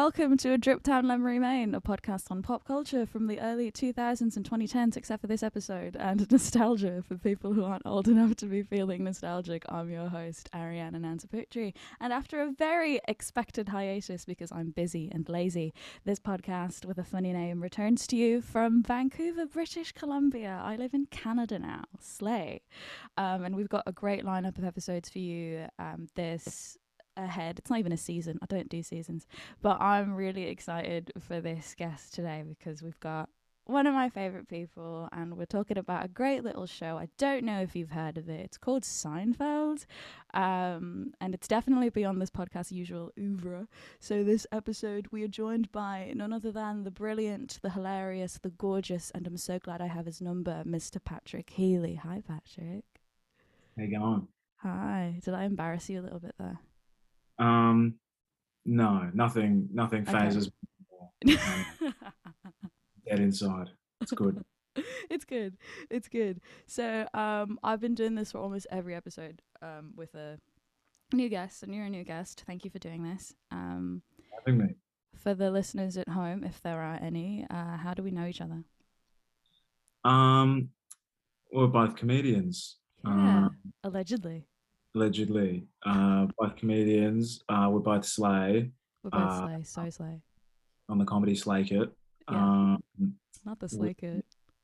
welcome to A Drip Down Memory Lane, a podcast on pop culture from the early 2000s and 2010s, except for this episode, and nostalgia for people who aren't old enough to be feeling nostalgic. I'm your host, Ariana Nansaputri, and after a very expected hiatus because I'm busy and lazy, this podcast with a funny name returns to you from Vancouver, British Columbia. I live in Canada now, slay. And we've got a great lineup of episodes for you this ahead. It's not even a season. I don't do seasons, but I'm really excited for this guest today because we've got one of my favorite people and we're talking about a great little show. I don't know if you've heard of it. It's called Seinfeld, and it's definitely beyond this podcast's usual oeuvre. So this episode we are joined by none other than the brilliant, the hilarious, the gorgeous, and I'm so glad I have his number, Mr. Patrick Healy. Hi, Patrick. How you going? Hi. Did I embarrass you a little bit there? No, nothing phases me more. Dead inside. It's good. It's good. So I've been doing this for almost every episode with a new guest, and you're a new guest. Thank you for doing this. Having me. For the listeners at home, if there are any, how do we know each other? We're both comedians. Yeah, allegedly. Allegedly. Both comedians. We're both slay. We're both slay, so slay. On the comedy Slay-Kit. Yeah. Not the Slay-Kit.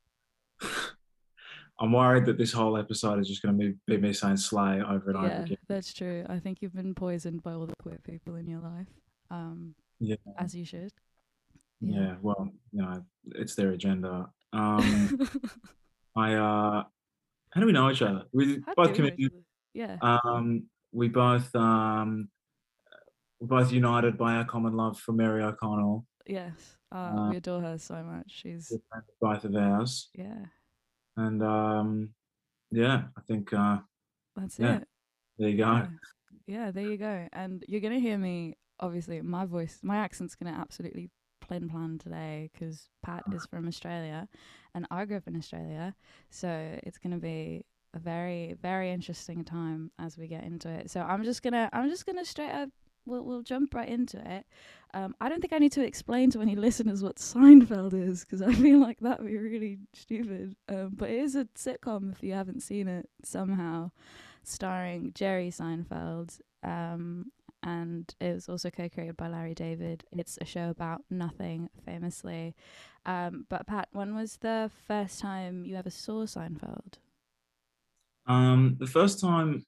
I'm worried that this whole episode is just going to be me saying slay over and over again. Yeah, that's true. I think you've been poisoned by all the queer people in your life. Yeah. As you should. Yeah, well, it's their agenda. How do we know each other? We both comedians. Yeah. We both we're both united by our common love for Mary O'Connell. Yes. We adore her so much. She's both of ours. Yeah. And I think that's it. There you go. Yeah, there you go. And you're gonna hear me. Obviously, my accent's gonna absolutely plan today because Pat is from Australia, and I grew up in Australia, so it's gonna be a very, very interesting time as we get into it. So I'm just gonna straight up. We'll jump right into it. I don't think I need to explain to any listeners what Seinfeld is because I feel like that would be really stupid. But it is a sitcom if you haven't seen it somehow, starring Jerry Seinfeld. And it was also co-created by Larry David. It's a show about nothing, famously. But Pat, when was the first time you ever saw Seinfeld? The first time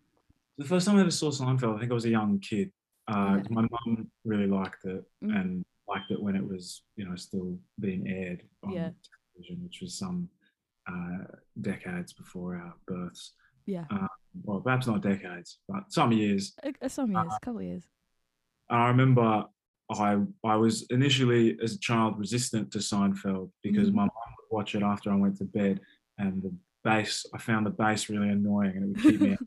I ever saw Seinfeld, I think I was a young kid. My mum really liked it and liked it when it was, still being aired on television, which was some decades before our births. Yeah. Well, perhaps not decades, but some years. A couple of years. I remember I was initially, as a child, resistant to Seinfeld because my mum would watch it after I went to bed, and I found the bass really annoying, and it would keep me.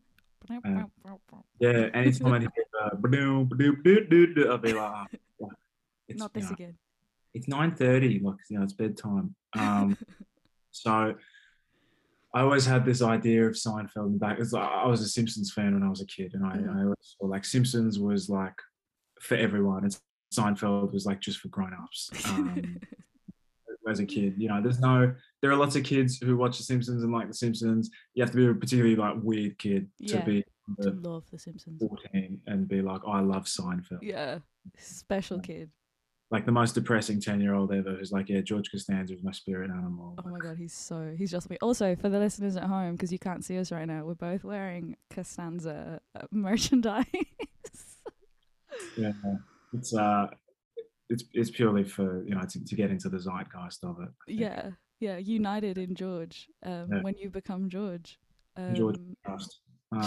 Anytime I hear I'll be like, it's not this again. It's 9:30, it's bedtime. So I always had this idea of Seinfeld in the back. I was a Simpsons fan when I was a kid, and I always thought Simpsons was for everyone, and Seinfeld was just for grown-ups. As a kid, there are lots of kids who watch The Simpsons and like The Simpsons. You have to be a particularly weird kid to love The Simpsons 14 and be like, I love Seinfeld. Yeah, special kid. The most depressing 10-year-old ever who's George Costanza is my spirit animal. Oh my God, he's just me. Also, for the listeners at home, because you can't see us right now, we're both wearing Costanza merchandise. Yeah, it's purely for to get into the zeitgeist of it. Yeah, united in George. When you become George. George Trust.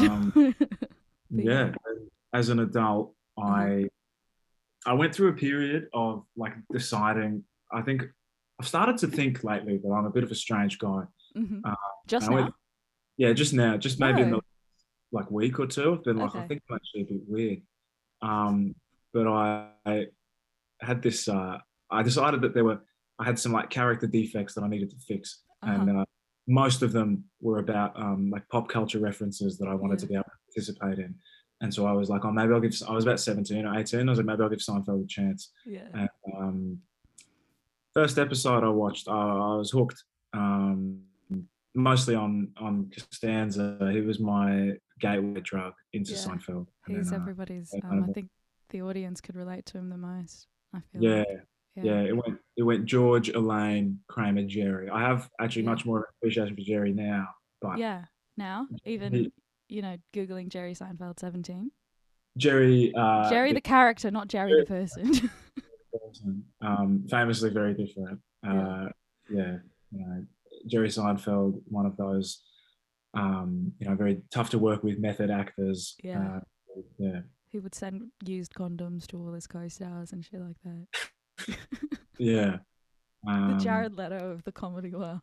As an adult, I went through a period of deciding. I think I've started to think lately that I'm a bit of a strange guy. Just now? Just now. Just maybe in the week or two. I've been I think I'm actually a bit weird. But I had this. I decided that I had some character defects that I needed to fix, and most of them were about pop culture references that I wanted to be able to participate in. And so I was like, oh, maybe I'll give. I was about 17 or 18. I was like, maybe I'll give Seinfeld a chance. Yeah. And first episode I watched, I was hooked. Mostly on Costanza. He was my gateway drug into Yeah. Seinfeld. And He's then, everybody's. kind I of- think the audience could relate to him the most. I feel yeah, like. yeah. It went George, Elaine, Kramer, Jerry. I have actually Yeah. much more appreciation for Jerry now, but Yeah. Now, even Googling Jerry Seinfeld 17. Jerry, Jerry the character, not Jerry the person. famously very different. Yeah, Jerry Seinfeld, one of those, very tough to work with method actors. Yeah. Yeah, He would send used condoms to all his co-stars and shit like that. yeah. The Jared Leto of the comedy world.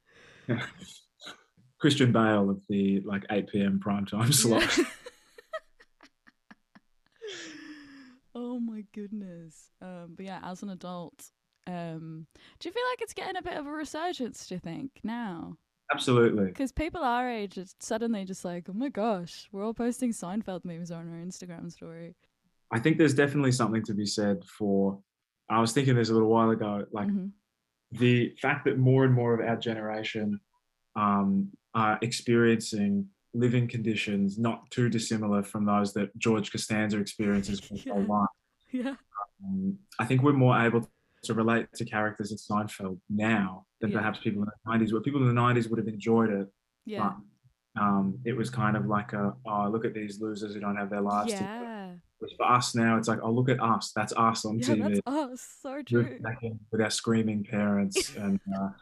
Christian Bale of the 8 p.m. primetime slot. Yeah. Oh my goodness. But yeah, as an adult, do you feel like it's getting a bit of a resurgence, do you think, now? Absolutely. Because people our age are suddenly just like, oh my gosh, we're all posting Seinfeld memes on our Instagram story. I think there's definitely something to be said for, I was thinking this a little while ago, the fact that more and more of our generation are experiencing living conditions not too dissimilar from those that George Costanza experiences for his whole life. Yeah. I think we're more able to relate to characters in Seinfeld now than perhaps people in the 90s, where people in the 90s would have enjoyed it. Yeah. But it was kind of like look at these losers who don't have their lives together. For us now, it's like, oh, look at us. That's us on TV. That's us. So true. With our screaming parents and,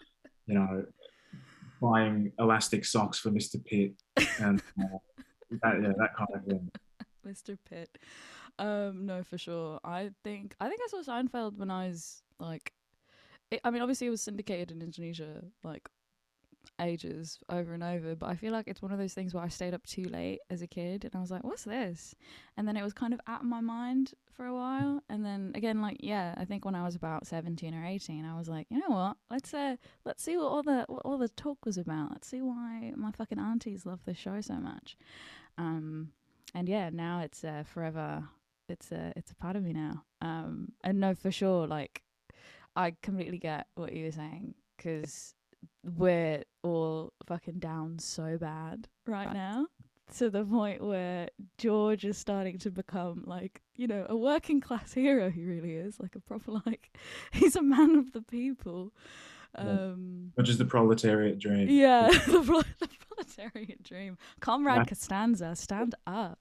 buying elastic socks for Mr. Pitt and that kind of thing. Mr. Pitt. No, for sure. I think I saw Seinfeld when I was like, obviously it was syndicated in Indonesia like ages over and over, but I feel like it's one of those things where I stayed up too late as a kid and I was like, what's this? And then it was kind of out of my mind for a while, and then again, I think when I was about 17 or 18, I was like, you know what, let's see what all the talk was about. Let's see why my fucking aunties love this show so much. And yeah, now it's forever. It's a part of me now. And no, for sure, like I completely get what you were saying, because we're all fucking down so bad right now, to the point where George is starting to become like, a working class hero. He really is, like a proper, he's a man of the people. Which is the proletariat dream. Yeah, the proletariat dream. Comrade Costanza, stand up.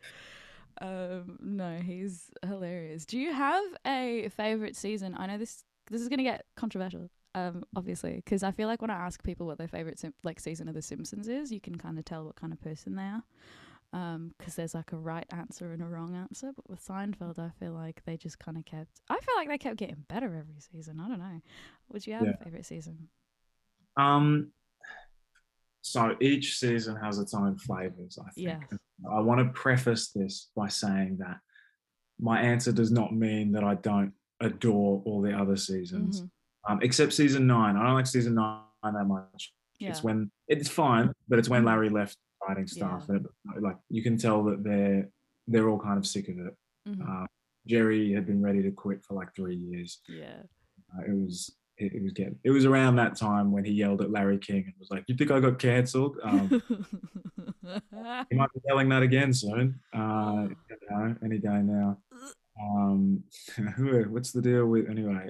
No, he's hilarious. Do you have a favorite season? I know this is gonna get controversial, obviously, because I feel like when I ask people what their favorite season of The Simpsons is, you can kind of tell what kind of person they are, because there's like a right answer and a wrong answer. But with Seinfeld, I feel like they just kind of kept getting better every season. I don't know. Would you have a favorite season? So each season has its own flavors, I think. Yeah. I want to preface this by saying that my answer does not mean that I don't adore all the other seasons, except season 9. I don't like season 9 that much. Yeah. It's fine, but it's when Larry left writing stuff. Yeah. Like you can tell that they're all kind of sick of it. Jerry had been ready to quit for like 3 years. Yeah. It was around that time when he yelled at Larry King and was like, "You think I got cancelled?" He might be yelling that again soon. Any day now. What's the deal with anyway?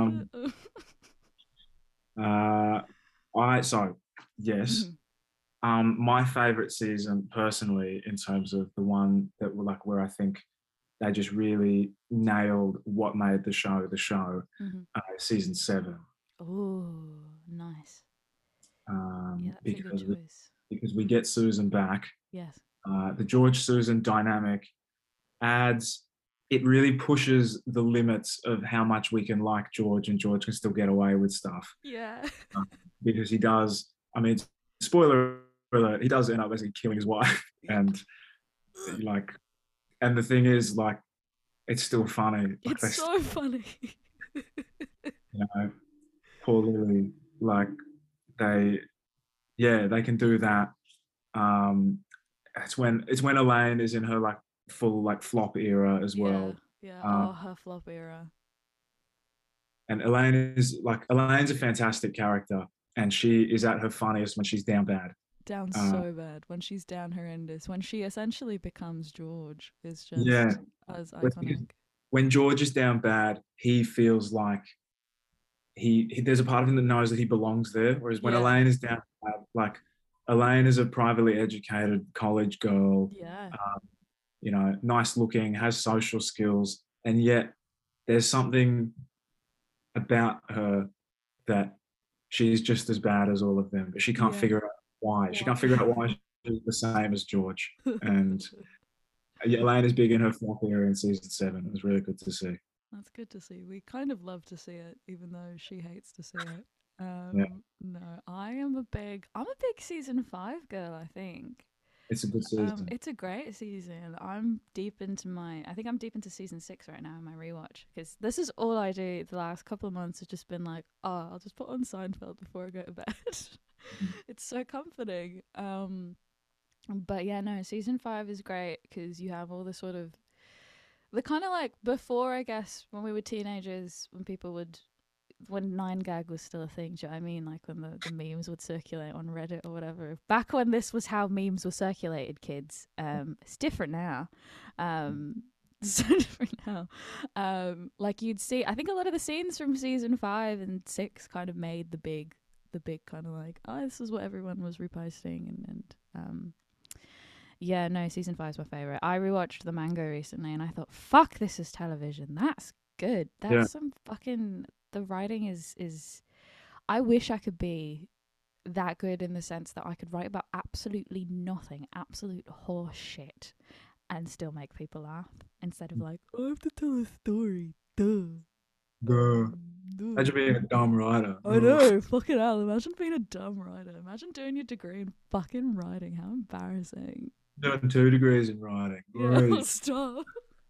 Yes. My favorite season personally, in terms of the one that were like where I think they just really nailed what made the show, season 7. Oh, nice. That's a good choice. Because we get Susan back. Yes. The George Susan dynamic it really pushes the limits of how much we can like George, and George can still get away with stuff. Yeah. Because he does, spoiler alert, he does end up basically killing his wife. And the thing is, like, it's still funny. It's so funny. Poor Lily, like they can do that. It's when Elaine is in her like full like flop era as Yeah. well. Yeah. Uh, Oh, her flop era. and Elaine's a fantastic character, and she is at her funniest when she's down bad. Down Uh, so bad. When she's down horrendous. When she essentially becomes George is yeah, just as because iconic. when George is down bad, he feels like there's a part of him that knows that he belongs there. Whereas when Yeah. Elaine is down bad, like Elaine is a privately educated college girl, Yeah. um, nice looking, has social skills, and yet there's something about her that she's just as bad as all of them, but she can't Yeah. figure out why. She can't Why? figure out why she's the same as George. And yeah, Elaine is big in her flop era in season 7. It was really good to see. That's good to see. We kind of love to see it, even though she hates to see it. Yeah, No, I'm a big season 5 girl, I think. it's a good season. It's a great season. I think I'm deep into season 6 right now in my rewatch because this is all I do. The last couple of months has just been like, oh, I'll just put on Seinfeld before I go to bed. It's so comforting. But yeah, no, season 5 is great because you have all the sort of the kind of like before, I guess, when we were teenagers, when 9gag was still a thing, do you know what I mean? Like when the memes would circulate on Reddit or whatever. Back when this was how memes were circulated, kids. It's different now. So different now. Like you'd see, I think a lot of the scenes from season 5 and 6 kind of made the big kind of like, oh, this is what everyone was reposting and yeah, no, season 5 is my favorite. I rewatched The Mango recently and I thought, fuck, this is television. That's good. Yeah, That's some fucking. The writing is. I wish I could be that good in the sense that I could write about absolutely nothing, absolute horse shit, and still make people laugh instead of like, I have to tell a story. Duh. duh. Duh. Imagine being a dumb writer. I know, fucking hell. Imagine being a dumb writer. Imagine doing your degree in fucking writing. How embarrassing. Doing 2 degrees in writing. Yeah, Great. stop.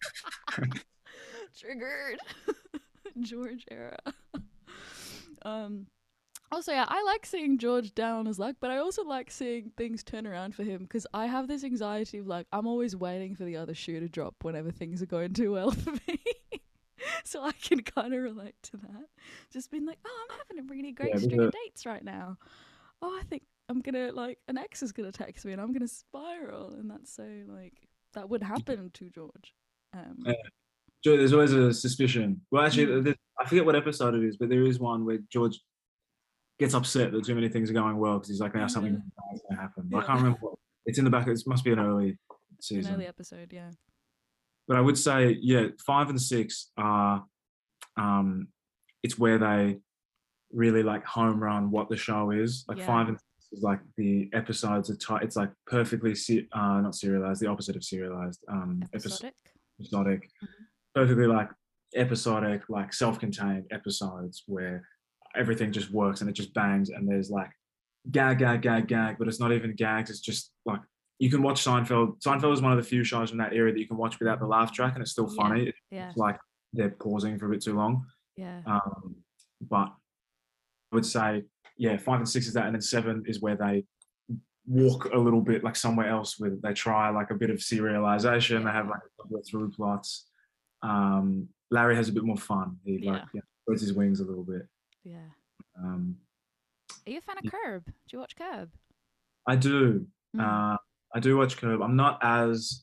Triggered. George era. um Also, yeah, I like seeing George down on his luck, but I also like seeing things turn around for him because I have this anxiety of like I'm always waiting for the other shoe to drop whenever things are going too well for me. So I can kind of relate to that. Just being like, oh, I'm having a really Yeah, great string of dates right now. Oh, I think I'm gonna like an ex is gonna text me and I'm gonna spiral, and that's so like that would happen to George. yeah. There's always a suspicion. Well, Mm, actually, I forget what episode it is, but there is one where George gets upset that too many things are going well because he's like, now something yeah, bad is going to happen. But I yeah. can't remember what. It's in the back. It must be an early An early season. episode, yeah. But I would say, yeah, 5 and 6 are. Um, it's where they really like home run what the show is. Like Yeah, 5 and 6 is like the episodes are tight. It's like perfectly not serialized, the opposite of serialized. episodic. Episodic, Mm-hmm. perfectly like episodic, like self-contained episodes where everything just works and it just bangs and there's like gag, gag, gag, gag, but it's not even gags. It's just like you can watch Seinfeld. Seinfeld is one of the few shows from that era that you can watch without the laugh track and it's still Yeah, funny. yeah, It's like they're pausing for a bit too long. yeah, But I would say, yeah, 5 and 6 is that, and then 7 is where they walk a little bit like somewhere else with they try like a bit of serialization. They have yeah, like a couple of through plots. Larry has a bit more fun. He like yeah, spreads his wings a little bit. yeah. Um, Are you a fan of Curb? Do you watch Curb? I do. Mm. Uh, I do watch Curb. I'm not as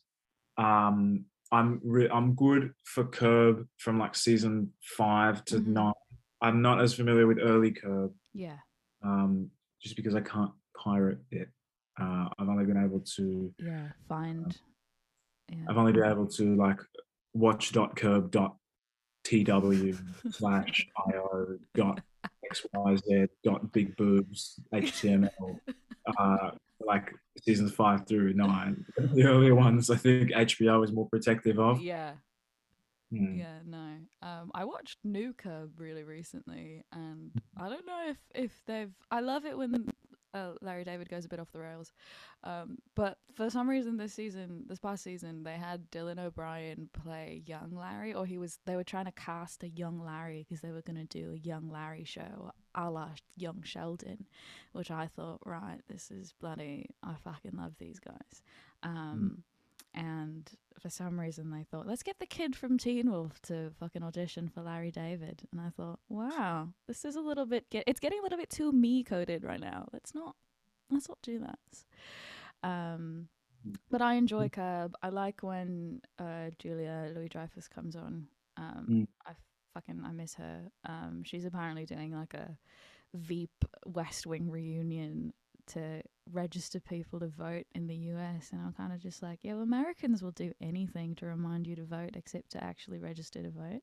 I'm good for Curb from like season 5 to 9. I'm not as familiar with early Curb, Yeah, just because I can't pirate it. I've only been able to yeah. Find. Yeah. I've only been able to like watch.curb.tw/io.xyz.bigboobs.html like seasons 5 through 9. The earlier ones, I think HBO is more protective of. Yeah, Hmm. yeah. No. I watched New Curb really recently, and I don't know if they've. I love it when Larry David goes a bit off the rails. But for some reason this past season, they had Dylan O'Brien play young Larry, or they were trying to cast a young Larry because they were going to do a young Larry show a la Young Sheldon, which I thought, right, this is bloody, I fucking love these guys. and for some reason they thought, let's get the kid from Teen Wolf to fucking audition for Larry David. And I thought, wow, this is a little bit it's getting a little bit too me coded right now. Let's not do that. But I enjoy Curb. I like when Julia Louis-Dreyfus comes on. I miss her. She's apparently doing like a Veep West Wing reunion to register people to vote in the US, and I'm kind of just like, yeah, well, Americans will do anything to remind you to vote except to actually register to vote.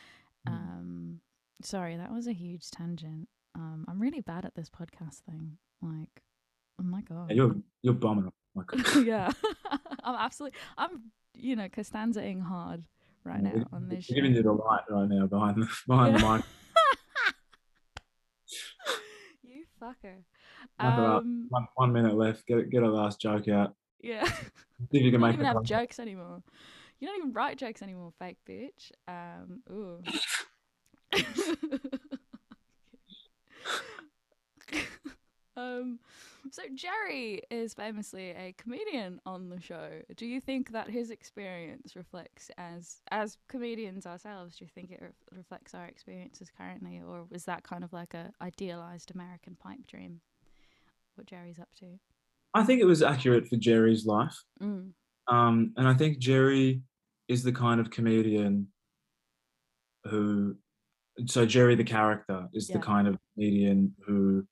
Sorry, that was a huge tangent. I'm really bad at this podcast thing. Like, oh my god, you're bombing it. Yeah. I'm Costanza-ing hard right now on this show. We're giving you the light right now behind the mic. You fucker. 1 minute left. Get a last joke out. Yeah. See if you can make don't even have jokes anymore. You don't even write jokes anymore, fake bitch. Ooh. So Jerry is famously a comedian on the show. Do you think that his experience reflects, as comedians ourselves, do you think it reflects our experiences currently, or was that kind of like a idealized American pipe dream, what Jerry's up to? I think it was accurate for Jerry's life. And I think Jerry is the kind of comedian so Jerry the character is the kind of comedian who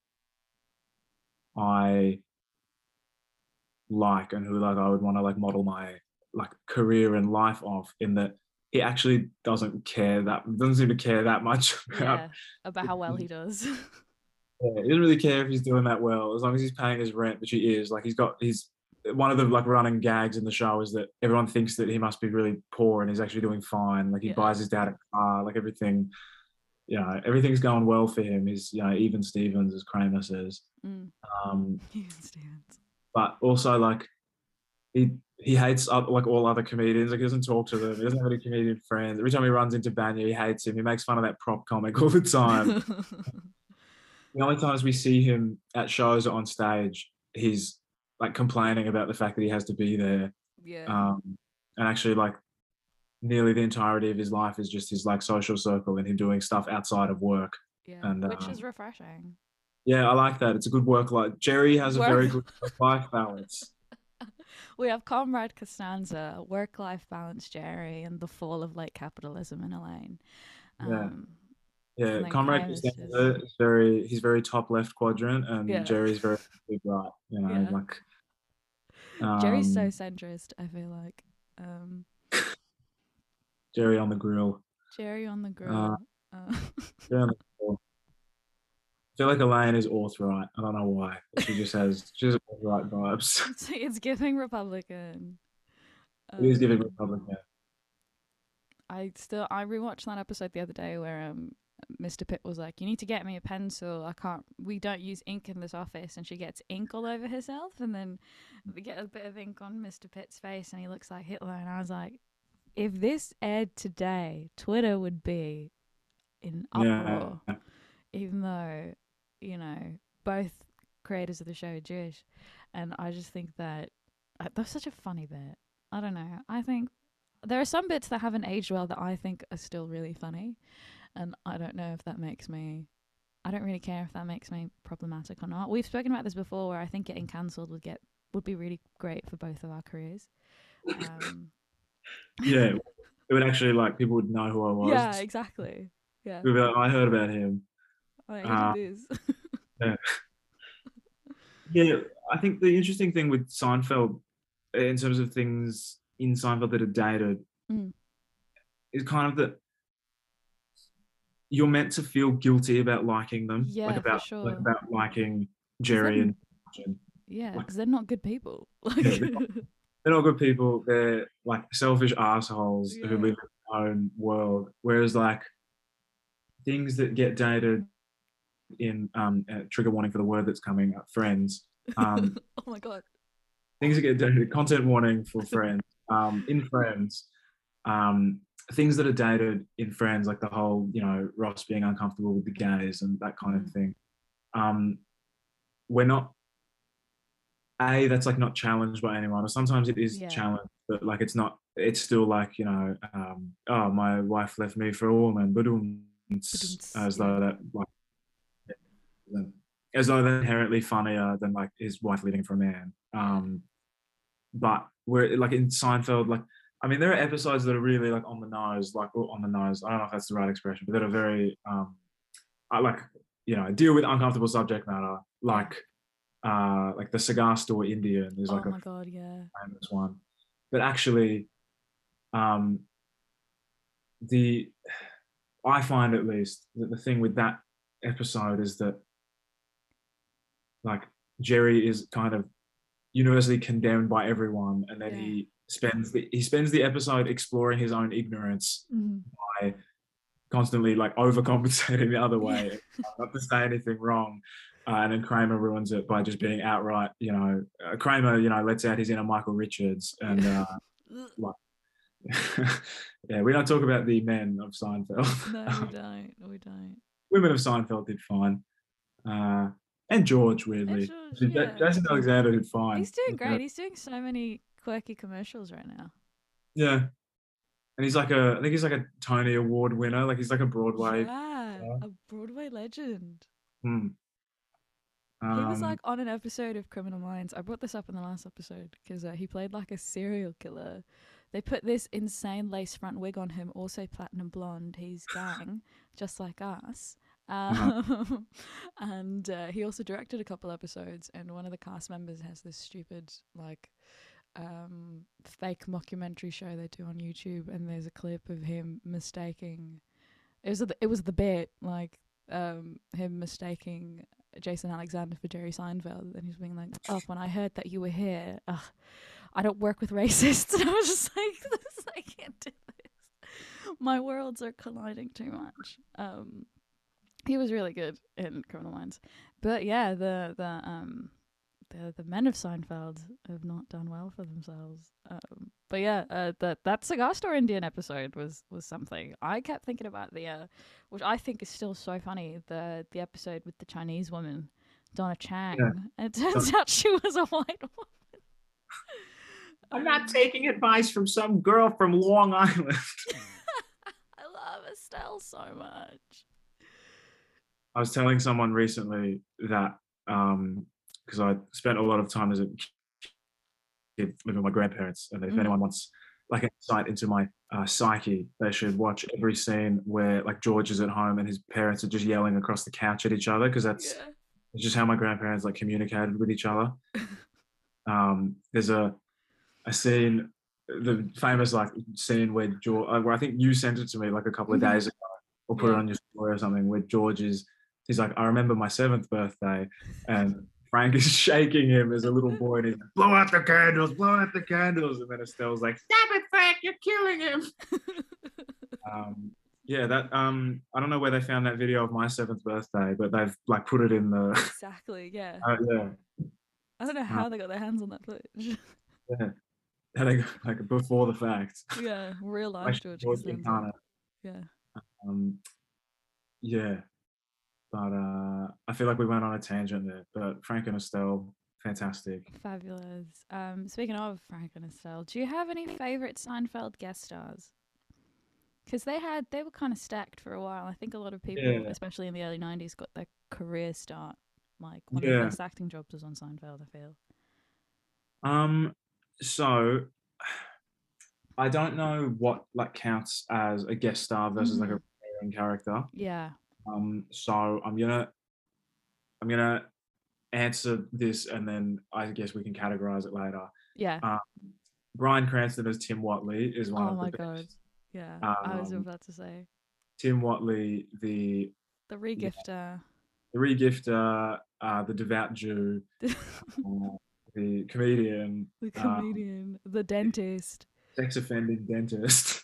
I like and who like I would want to like model my like career and life off, in that he actually doesn't seem to care that much about how well he does. Yeah, he doesn't really care if he's doing that well, as long as he's paying his rent, which he is. Like he's one of the like running gags in the show is that everyone thinks that he must be really poor and he's actually doing fine. Like he buys his dad a car, like everything, everything's going well for him. He's, even Stevens, as Kramer says. Even Stevens. But also like he hates like all other comedians. Like he doesn't talk to them. He doesn't have any comedian friends. Every time he runs into Banya, he hates him. He makes fun of that prop comic all the time. The only times we see him at shows or on stage, he's like complaining about the fact that he has to be there. Yeah. And actually like nearly the entirety of his life is just his like social circle and him doing stuff outside of work. Yeah. And which is refreshing. Yeah, I like that. It's a good work life. Jerry has a very good work-life balance. We have Comrade Costanza, work-life balance Jerry, and the fall of late capitalism in Elaine. Yeah, Comrade Costanza is he's very top left quadrant, and Jerry's very big right. Like Jerry's so centrist, I feel like. Jerry on the grill. Jerry on the grill. Jerry on the grill. I feel like Elaine is alt-right. I don't know why. She just has alt-right vibes. It's giving Republican. It is giving Republican. I rewatched that episode the other day where Mr. Pitt was like, you need to get me a pencil. We don't use ink in this office. And she gets ink all over herself. And then we get a bit of ink on Mr. Pitt's face and he looks like Hitler. And I was like, if this aired today, Twitter would be in uproar. Yeah. Even though, both creators of the show are Jewish. And I just think that that's such a funny bit. I don't know. I think there are some bits that haven't aged well that I think are still really funny. And I don't know if that makes me... I don't really care if that makes me problematic or not. We've spoken about this before where I think getting cancelled would be really great for both of our careers. Yeah. It would actually, like, people would know who I was. Yeah, exactly. Yeah. We'd be like, I heard about him. Who did this? Yeah. Yeah, I think the interesting thing with Seinfeld, in terms of things in Seinfeld that are dated, is kind of that you're meant to feel guilty about liking them. Yeah, about, for sure. Like about liking Jerry and yeah, because they're not good people. They're not good people. They're like selfish assholes who live in their own world. Whereas like things that get dated in trigger warning for the word that's coming up, Friends. Oh my god. Things that get dated, content warning for Friends. In Friends, things that are dated in Friends, like the whole, Ross being uncomfortable with the gays and that kind of thing. We're not that's like not challenged by anyone, or sometimes it is Yeah. challenged, but like it's not. It's still like, oh, my wife left me for a woman, but Ba-dum-ts. as Yeah. though that like as though they're inherently funnier than like his wife leaving for a man. Yeah. But we're like in Seinfeld, like I mean, there are episodes that are really like on the nose, like on the nose. I don't know if that's the right expression, but that are very, I like, deal with uncomfortable subject matter, Yeah. like the cigar store Indian is Oh like a my God. Yeah. famous one. But actually, um, the I find at least that the thing with that episode is that like Jerry is kind of universally condemned by everyone, and then Yeah. he spends the episode exploring his own ignorance Mhm. by constantly like overcompensating the other Yeah. way, not to say anything wrong. And then Kramer ruins it by just being outright, Kramer, lets out his inner Michael Richards, and Yeah. like, yeah, we don't talk about the men of Seinfeld. No, we don't. We don't. Women of Seinfeld did fine, uh, and George And weirdly, George, yeah. Jason Alexander did He's fine. doing great. He's doing so many quirky commercials right now. Yeah, and I think he's like a Tony Award winner. Like he's like a Broadway. Yeah, Yeah. a Broadway legend. Hmm. He was Um, like on an episode of Criminal Minds. I brought this up in the last episode because he played like a serial killer. They put this insane lace front wig on him, also platinum blonde. He's gang, just like us. uh-huh. And he also directed a couple episodes. And one of the cast members has this stupid like fake mockumentary show they do on YouTube. And there's a clip of him mistaking. It was the bit like him mistaking Jason Alexander for Jerry Seinfeld, and he's being like, "Oh, when I heard that you were here, I don't work with racists." And I was just like, I can't do this. My worlds are colliding too much. He was really good in Criminal Minds, but yeah, the men of Seinfeld have not done well for themselves. But yeah, that cigar store Indian episode was something. I kept thinking about which I think is still so funny, the episode with the Chinese woman, Donna Yeah. Chang. And it turns out she was a white woman. I'm not taking advice from some girl from Long Island. I love Estelle so much. I was telling someone recently that because I spent a lot of time as a kid living with my grandparents, and if anyone wants like an insight into my psyche, they should watch every scene where like George is at home and his parents are just yelling across the couch at each other, because that's Yeah. it's just how my grandparents like communicated with each other. There's a scene, the famous like scene where George, where I think you sent it to me like a couple of days ago, or put it Yeah. on your story or something, where he's like, I remember my 7th birthday, and Frank is shaking him as a little boy, and he's like, blow out the candles, and then Estelle's like, stop it, Frank, you're killing him. Yeah, that I don't know where they found that video of my 7th birthday, but they've like put it in the Exactly. Yeah. yeah. I don't know how they got their hands on that footage. Yeah. Like before the fact. Yeah, real Like life George George Costanza. Incarnate. Yeah. Um, yeah, but I feel like we went on a tangent there. But Frank and Estelle, fantastic. Fabulous. Speaking of Frank and Estelle, do you have any favorite Seinfeld guest stars? Because they were kind of stacked for a while. I think a lot of people, Yeah, especially in the early '90s, got their career start. Like one of the yeah. first acting jobs was on Seinfeld. I feel. So I don't know what like counts as a guest star versus like a recurring character. Yeah. So I'm gonna answer this, and then I guess we can categorize it later. Yeah. Um, Bryan Cranston as Tim Watley is one Oh of the my god. best. Yeah. I was Um, about to say Tim Watley, the the yeah, regifter. the regifter, the devout Jew, the the comedian, comedian, the dentist. sex offending dentist,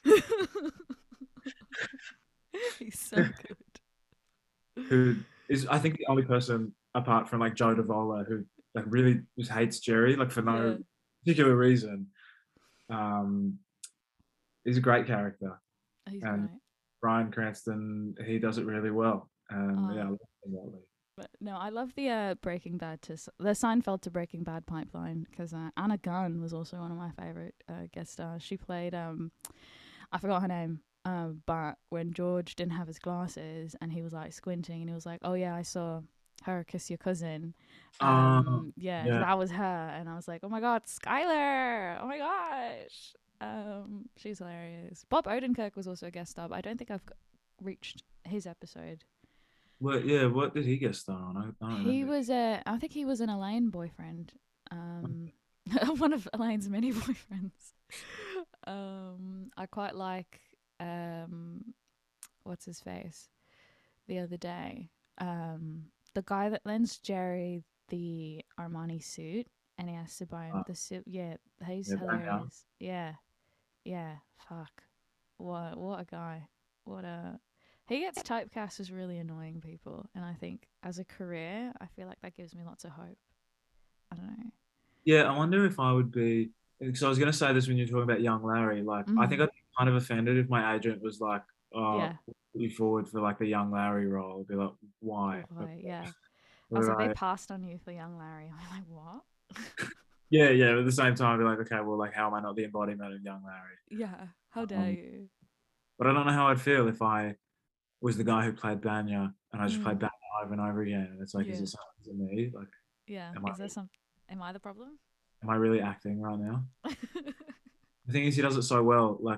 He's so good. who is I think the only person apart from like Joe Davola who like really just hates Jerry like for Yeah. no particular reason. He's a great character, He's and great. Bryan Cranston, he does it really well. And Oh, yeah, I love Tim Watley. But no, I love the Breaking Bad the Seinfeld to Breaking Bad pipeline because Anna Gunn was also one of my favorite guest stars. She played I forgot her name. But when George didn't have his glasses and he was like squinting and he was like, "Oh yeah, I saw her kiss your cousin." Yeah, Yeah. that was her, and I was like, "Oh my god, Skylar! Oh my gosh!" She's hilarious. Bob Odenkirk was also a guest star, but I don't think I've reached his episode. What did he get started on? I don't He remember. was I think he was an Elaine boyfriend. Um, one of Elaine's many boyfriends. I quite like what's his face the other day. The guy that lends Jerry the Armani suit and he has to buy him the suit. Yeah, he's Yeah, Banya. hilarious. Yeah, yeah. Fuck. What a guy. What a he gets typecast as really annoying people, and I think as a career, I feel like that gives me lots of hope. I don't know. Yeah, I wonder if I would be, because I was going to say this when you were talking about young Larry. Like, I think Mm. I'd be kind of offended if my agent was like, "Oh, Yeah. put you forward for like the young Larry role." I'd be like, "Why?" Why? Yeah. I was Would like, they I? passed on you for young Larry. I'm like, what? Yeah, yeah. But at the same time, I'd be like, "Okay, well, like, how am I not the embodiment of young Larry?" Yeah. How dare Um, you? but I don't know how I'd feel if I was the guy who played Banya and I just played Mm. Banya over and over again. And it's like, is Yeah. this something to me? Like, Yeah. am I Is there some? Am I the problem? am I really acting right now? The thing is, he does it so well. Like,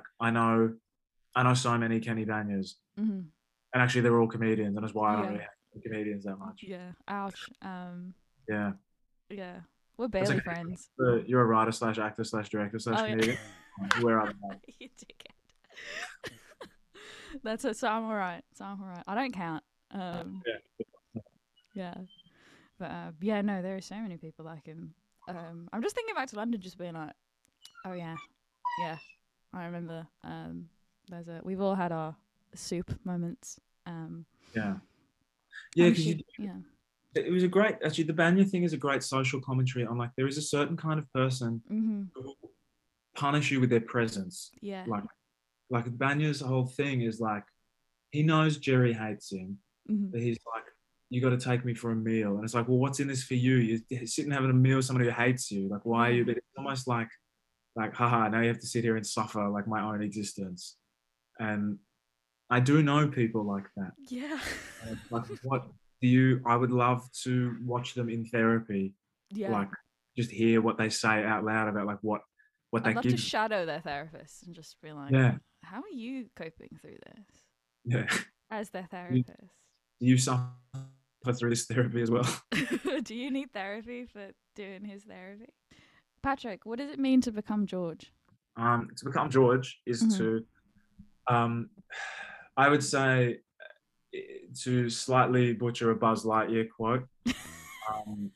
I know so many Kenny Banyas, Mm-hmm. and actually, they're all comedians, and that's why I don't Yeah. really hate comedians that much. Yeah. Ouch. Yeah, Yeah. We're it's barely like friends. you're a writer slash actor slash director slash Oh yeah. comedian. Where are they? You dickhead. That's it. So I'm alright. So I'm alright. I don't count. Yeah, Yeah. But yeah, no, there are so many people like him. I'm just thinking back to London, just being like, oh yeah, yeah. I remember. We've all had our soup moments. yeah, yeah. I'm Because sure. Yeah. it was a great. Actually, the Banya thing is a great social commentary on like there is a certain kind of person Mhm. who will punish you with their presence. Yeah. Like Banya's whole thing is like he knows Jerry hates him, Mhm. but he's like, you got to take me for a meal. And it's like, well, what's in this for you? You're sitting having a meal with somebody who hates you. Like, why are Yeah. you? But it's almost like, haha, now you have to sit here and suffer like my own existence. And I do know people like that. Yeah. Like, what I would love to watch them in therapy, Yeah. like just hear what they say out loud about like what I'd that love to gives. shadow their therapist and just be like, Yeah, how are you coping through this yeah. as their You, therapist? you suffer through this therapy as well. Do you need therapy for doing his therapy? Patrick, what does it mean to become George? To become George is Mhm. to, um, I would say, to slightly butcher a Buzz Lightyear quote, um,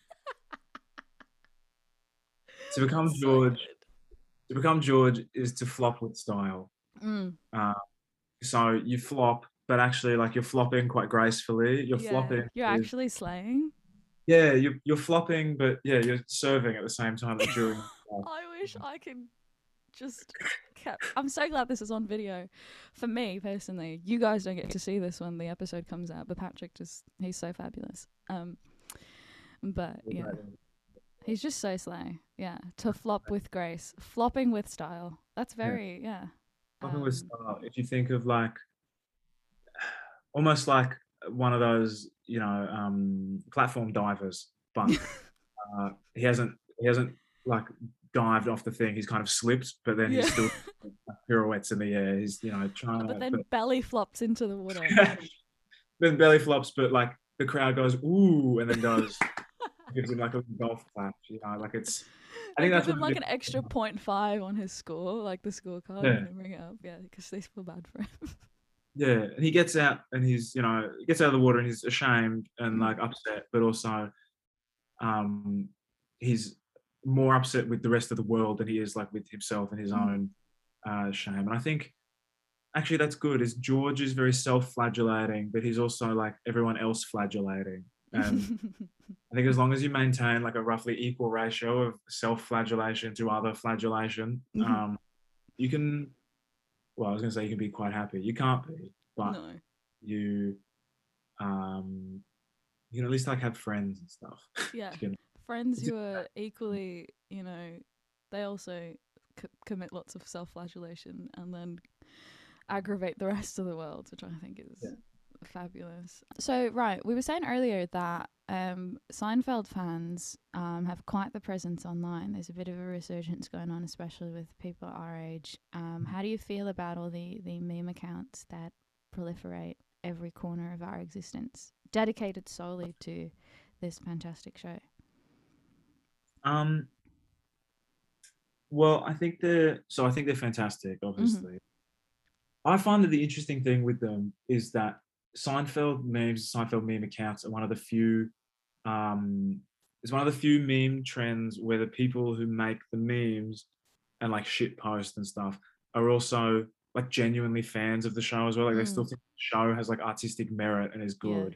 to become So George, good. is to flop with style. Mm. Uh, so you flop, but actually, like you're flopping quite gracefully. You're Yeah, flopping you're with, actually slaying. yeah, you're flopping, but yeah, you're serving at the same time that you're in. I wish I could just I'm so glad this is on video. For me personally, you guys don't get to see this when the episode comes out, but Patrick he's so fabulous. But yeah, he's just so slay. Yeah, to flop with grace, flopping with style. That's Yeah, very yeah. flopping with Um, style. If you think of like almost like one of those, platform divers, but he hasn't like dived off the thing. He's kind of slipped, but then yeah. he's still pirouettes in the air. He's trying But to, then belly flops into the water. but then belly flops, but like the crowd goes ooh, and then gives him like a golf clap. Like it's. I They think give that's what him it like is. an extra 0.5 on his score, like the scorecard Yeah, when they bring it up. Yeah, because they feel bad for him. yeah. And he gets out and he gets out of the water and he's ashamed and Mm. like upset, but also um he's more upset with the rest of the world than he is like with himself and his Mm. own shame. And I think actually that's good. Is George is very self-flagellating, but he's also like everyone else flagellating. And I think as long as you maintain like a roughly equal ratio of self-flagellation to other flagellation, Mhm. you can. Well, I was going to say you can be quite happy. You can't be, but No. you. Um, you can at least like have friends and stuff. Yeah. You know? Friends who are equally, you know, they also commit lots of self-flagellation and then aggravate the rest of the world, which I think is fabulous. So, right, we were saying earlier that Seinfeld fans have quite the presence online. There's a bit of a resurgence going on, especially with people our age. How do you feel about all the meme accounts that proliferate every corner of our existence, dedicated solely to this fantastic show? Well, I think they're fantastic, obviously. I find that the interesting thing with them is that Seinfeld memes, Seinfeld meme accounts are one of the few. It's one of the few meme trends where the people who make the memes and like shit post and stuff are also like genuinely fans of the show as well. Like they still think the show has like artistic merit and is good.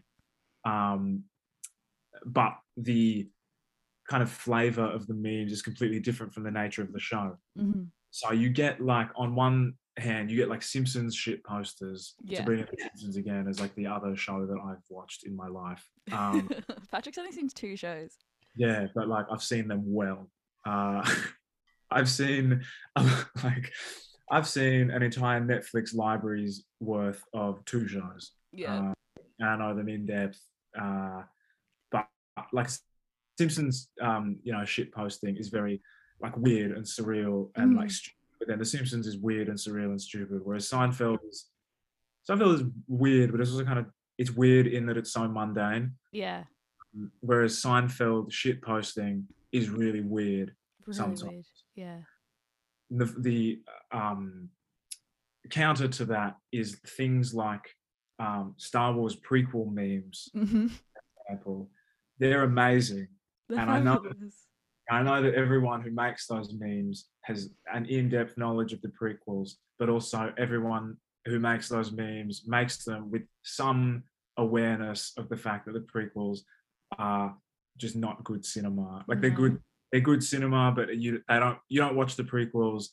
But the kind of flavor of the memes is completely different from the nature of the show. So you get like on one hand, you get like Simpsons shit posters, to bring in the Simpsons again as like the other show that I've watched in my life. Patrick's only seen 2 shows. Yeah, but like I've seen them well. I've seen I've seen an entire Netflix library's worth of 2 shows. And I know them in depth. But like Simpsons, you know, shit posting is very like weird and surreal and like stupid. But then The Simpsons is weird and surreal and stupid. Whereas Seinfeld is weird, but it's also kind of it's weird in that it's so mundane. Yeah. Whereas Seinfeld shit posting is really weird sometimes. Weird. Yeah. The counter to that is things like Star Wars prequel memes, for example. They're amazing. And I know that everyone who makes those memes has an in-depth knowledge of the prequels, but also everyone who makes those memes makes them with some awareness of the fact that the prequels are just not good cinema. Like they're good cinema, but you don't watch the prequels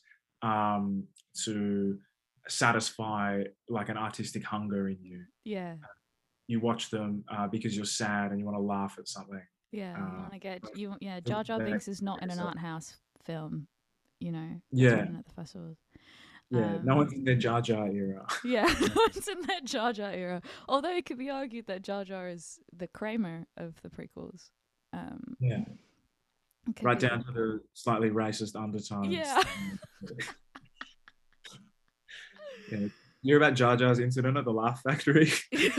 to satisfy like an artistic hunger in you. Yeah. You watch them because you're sad and you want to laugh at something. Yeah, I get you. Yeah, Jar Jar Binks is not in an art house film, you know. Yeah. At the festivals. Yeah, no one's in their Jar Jar era. Yeah, no one's in their Jar Jar era. Although it could be argued that Jar Jar is the Kramer of the prequels. Yeah. Right down to the slightly racist undertones. Yeah. Yeah. You hear about Jar Jar's incident at the Laugh Factory?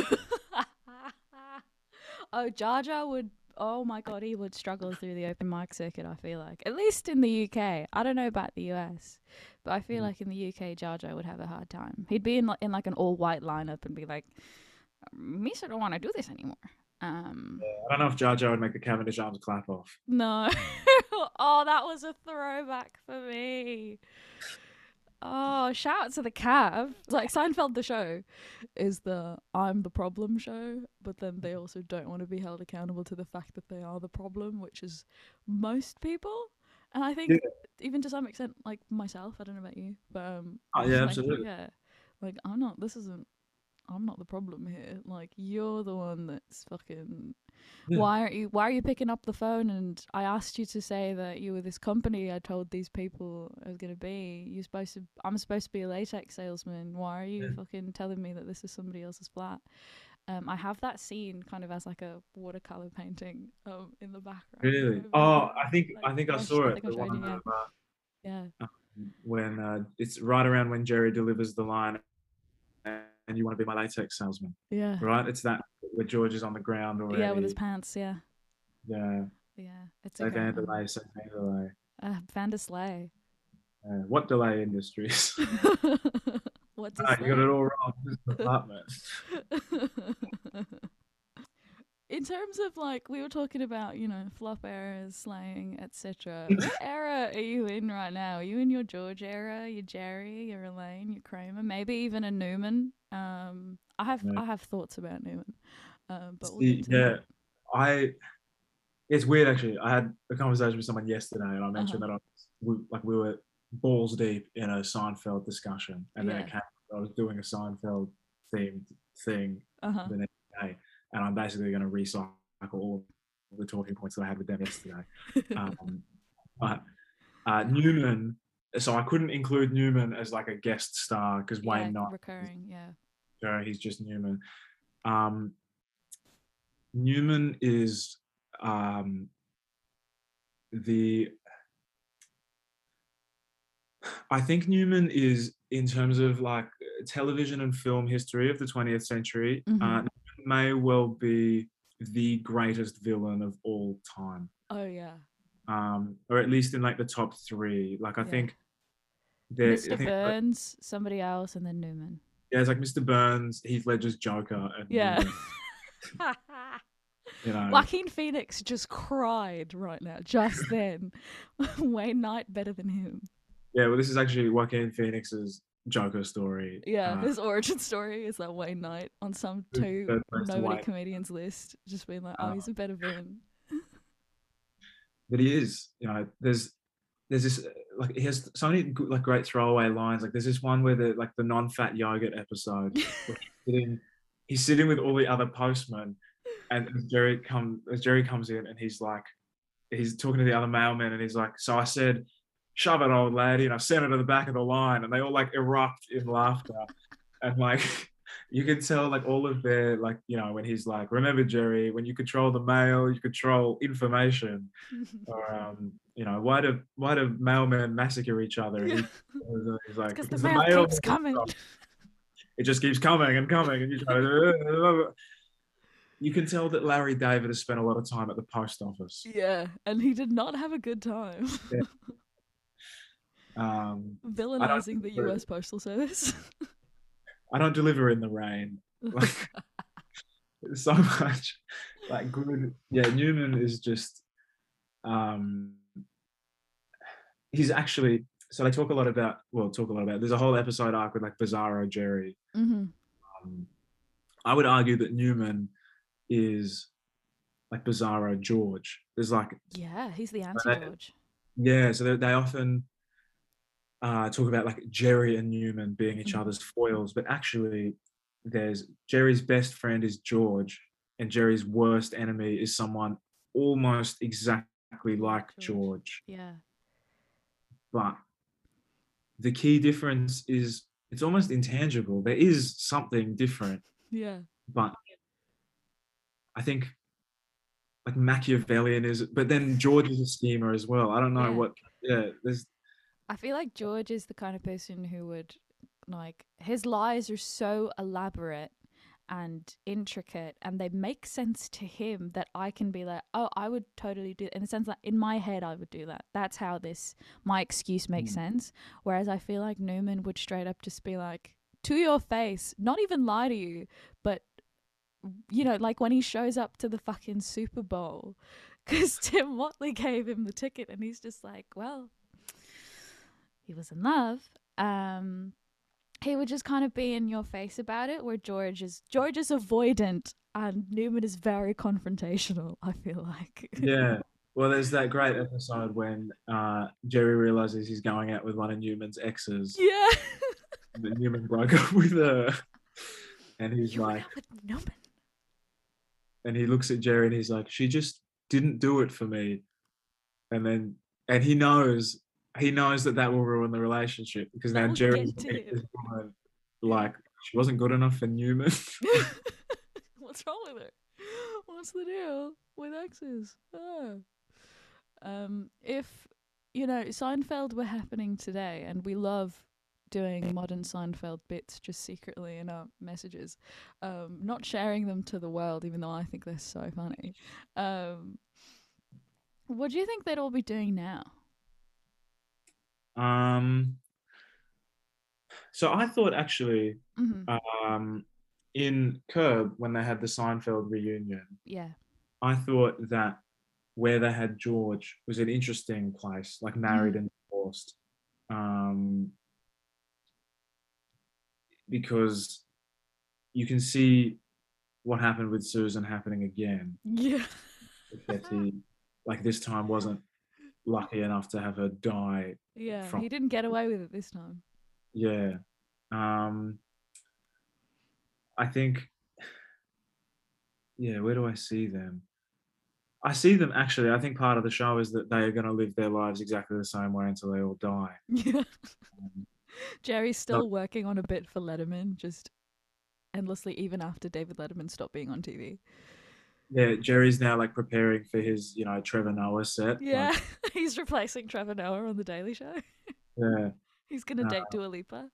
Oh, Jar Jar would. Oh my God, he would struggle through the open mic circuit, I feel like. At least in the UK. I don't know about the US, but I feel like in the UK, Jar Jar would have a hard time. He'd be in like an all-white lineup and be like, Misa don't want to do this anymore. I don't know if Jar Jar would make the Cavendish Arms clap off. No. Oh, that was a throwback for me. Oh, shout out to the Cav. Like Seinfeld, the show, is the I'm the problem show, but then they also don't want to be held accountable to the fact that they are the problem, which is most people. And I think even to some extent, like myself, I don't know about you, but oh yeah, like, absolutely. Yeah, like I'm not the problem here. Like you're the one that's fucking. Yeah. Why are you picking up the phone? And I asked you to say that you were this company. I told these people I was gonna be. I'm supposed to be a latex salesman. Why are you fucking telling me that this is somebody else's flat? I have that scene kind of as like a watercolor painting in the background. Really? Oh, I think I saw it. The one yeah. When it's right around when Jerry delivers the line, and you want to be my latex salesman. Yeah. Right? It's that where George is on the ground already. Yeah, with his pants, yeah. Yeah. Yeah. It's so Van Delay. Van der Slay. What Delay Industries? What you got it all wrong. This is the department. In terms of like we were talking about, you know, flop eras, slang, etc. What era are you in right now? Are you in your George era, your Jerry, your Elaine, your Kramer, maybe even a Newman? I have thoughts about Newman, but it's weird actually. I had a conversation with someone yesterday, and I mentioned that we were balls deep in a Seinfeld discussion, and then I was doing a Seinfeld themed thing the next day. And I'm basically going to recycle all the talking points that I had with them yesterday. But Newman, so I couldn't include Newman as like a guest star because Yeah, Wayne Knight, recurring. Yeah. he's just Newman. Newman is the I think Newman is, in terms of like television and film history of the 20th century, may well be the greatest villain of all time. Oh yeah. Or at least in like the top three. Like I Yeah. think Mr. Burns, somebody else, and then Newman. Yeah, it's like Mr. Burns, Heath Ledger's Joker, and Yeah. Newman. You know, Joaquin Phoenix just cried right now, just then. Wayne Knight better than him. Yeah, well, this is actually Joaquin Phoenix's Joker story. Yeah, his origin story is that Wayne Knight on some nobody comedians list, just being like, oh, he's a better villain. But he is, you know, there's this, like, he has so many good, like, great throwaway lines. Like there's this one where the non-fat yogurt episode, he's sitting with all the other postmen, and Jerry comes in and he's talking to the other mailman and he's like, so I said, shove it, old lady, and I sent her to the back of the line, and they all like erupt in laughter. And like you can tell like all of their, like, you know, when he's like, remember, Jerry, when you control the mail, you control information. Or you know, why do mailmen massacre each other? Yeah. He's like, because the mail keeps coming. It just keeps coming and coming, and you try to. You can tell that Larry David has spent a lot of time at the post office. Yeah, and he did not have a good time. Yeah. Villainizing the US Postal Service. I don't deliver in the rain. Like, so much like good. Yeah, Newman is just he's actually, so they talk a lot about there's a whole episode arc with like Bizarro Jerry. I would argue that Newman is like Bizarro George. There's like, yeah, he's the anti-George. Yeah, so they often talk about like Jerry and Newman being each other's foils, but actually there's Jerry's best friend is George, and Jerry's worst enemy is someone almost exactly like George. Yeah. But the key difference is it's almost intangible. There is something different. Yeah. But I think like Machiavellian is, but then George is a schemer as well. I don't know what. Yeah, I feel like George is the kind of person who would, like, his lies are so elaborate and intricate, and they make sense to him that I can be like, oh, I would totally do it. In the sense that in my head I would do that. That's how my excuse makes sense. Whereas I feel like Newman would straight up just be like, to your face, not even lie to you, but, you know, like when he shows up to the fucking Super Bowl because Tim Watley gave him the ticket, and he's just like, well, he was in love. He would just kind of be in your face about it, where George is avoidant and Newman is very confrontational, I feel like. Yeah. Well, there's that great episode when Jerry realizes he's going out with one of Newman's exes. Yeah. And Newman broke up with her. And he's like, with Newman. And he looks at Jerry and he's like, she just didn't do it for me. And he knows that will ruin the relationship, because now Jerry's like, she wasn't good enough for Newman. What's wrong with her? What's the deal with exes? If, you know, Seinfeld were happening today, and we love doing modern Seinfeld bits just secretly in our messages, not sharing them to the world, even though I think they're so funny. What do you think they'd all be doing now? So I thought actually, in Curb, when they had the Seinfeld reunion, I thought that where they had George was an interesting place, like married and divorced, because you can see what happened with Susan happening again. Yeah. He, like, this time wasn't lucky enough to have her die. Yeah, he didn't get away with it this time. Yeah. I think, yeah, where do I see them? I see them actually. I think part of the show is that they are going to live their lives exactly the same way until they all die. Yeah. Um, Jerry's not, still working on a bit for Letterman, just endlessly, even after David Letterman stopped being on TV. yeah, Jerry's now like preparing for his, Trevor Noah set. Like, Yeah, he's replacing Trevor Noah on The Daily Show. yeah, He's gonna uh, date Dua Lipa.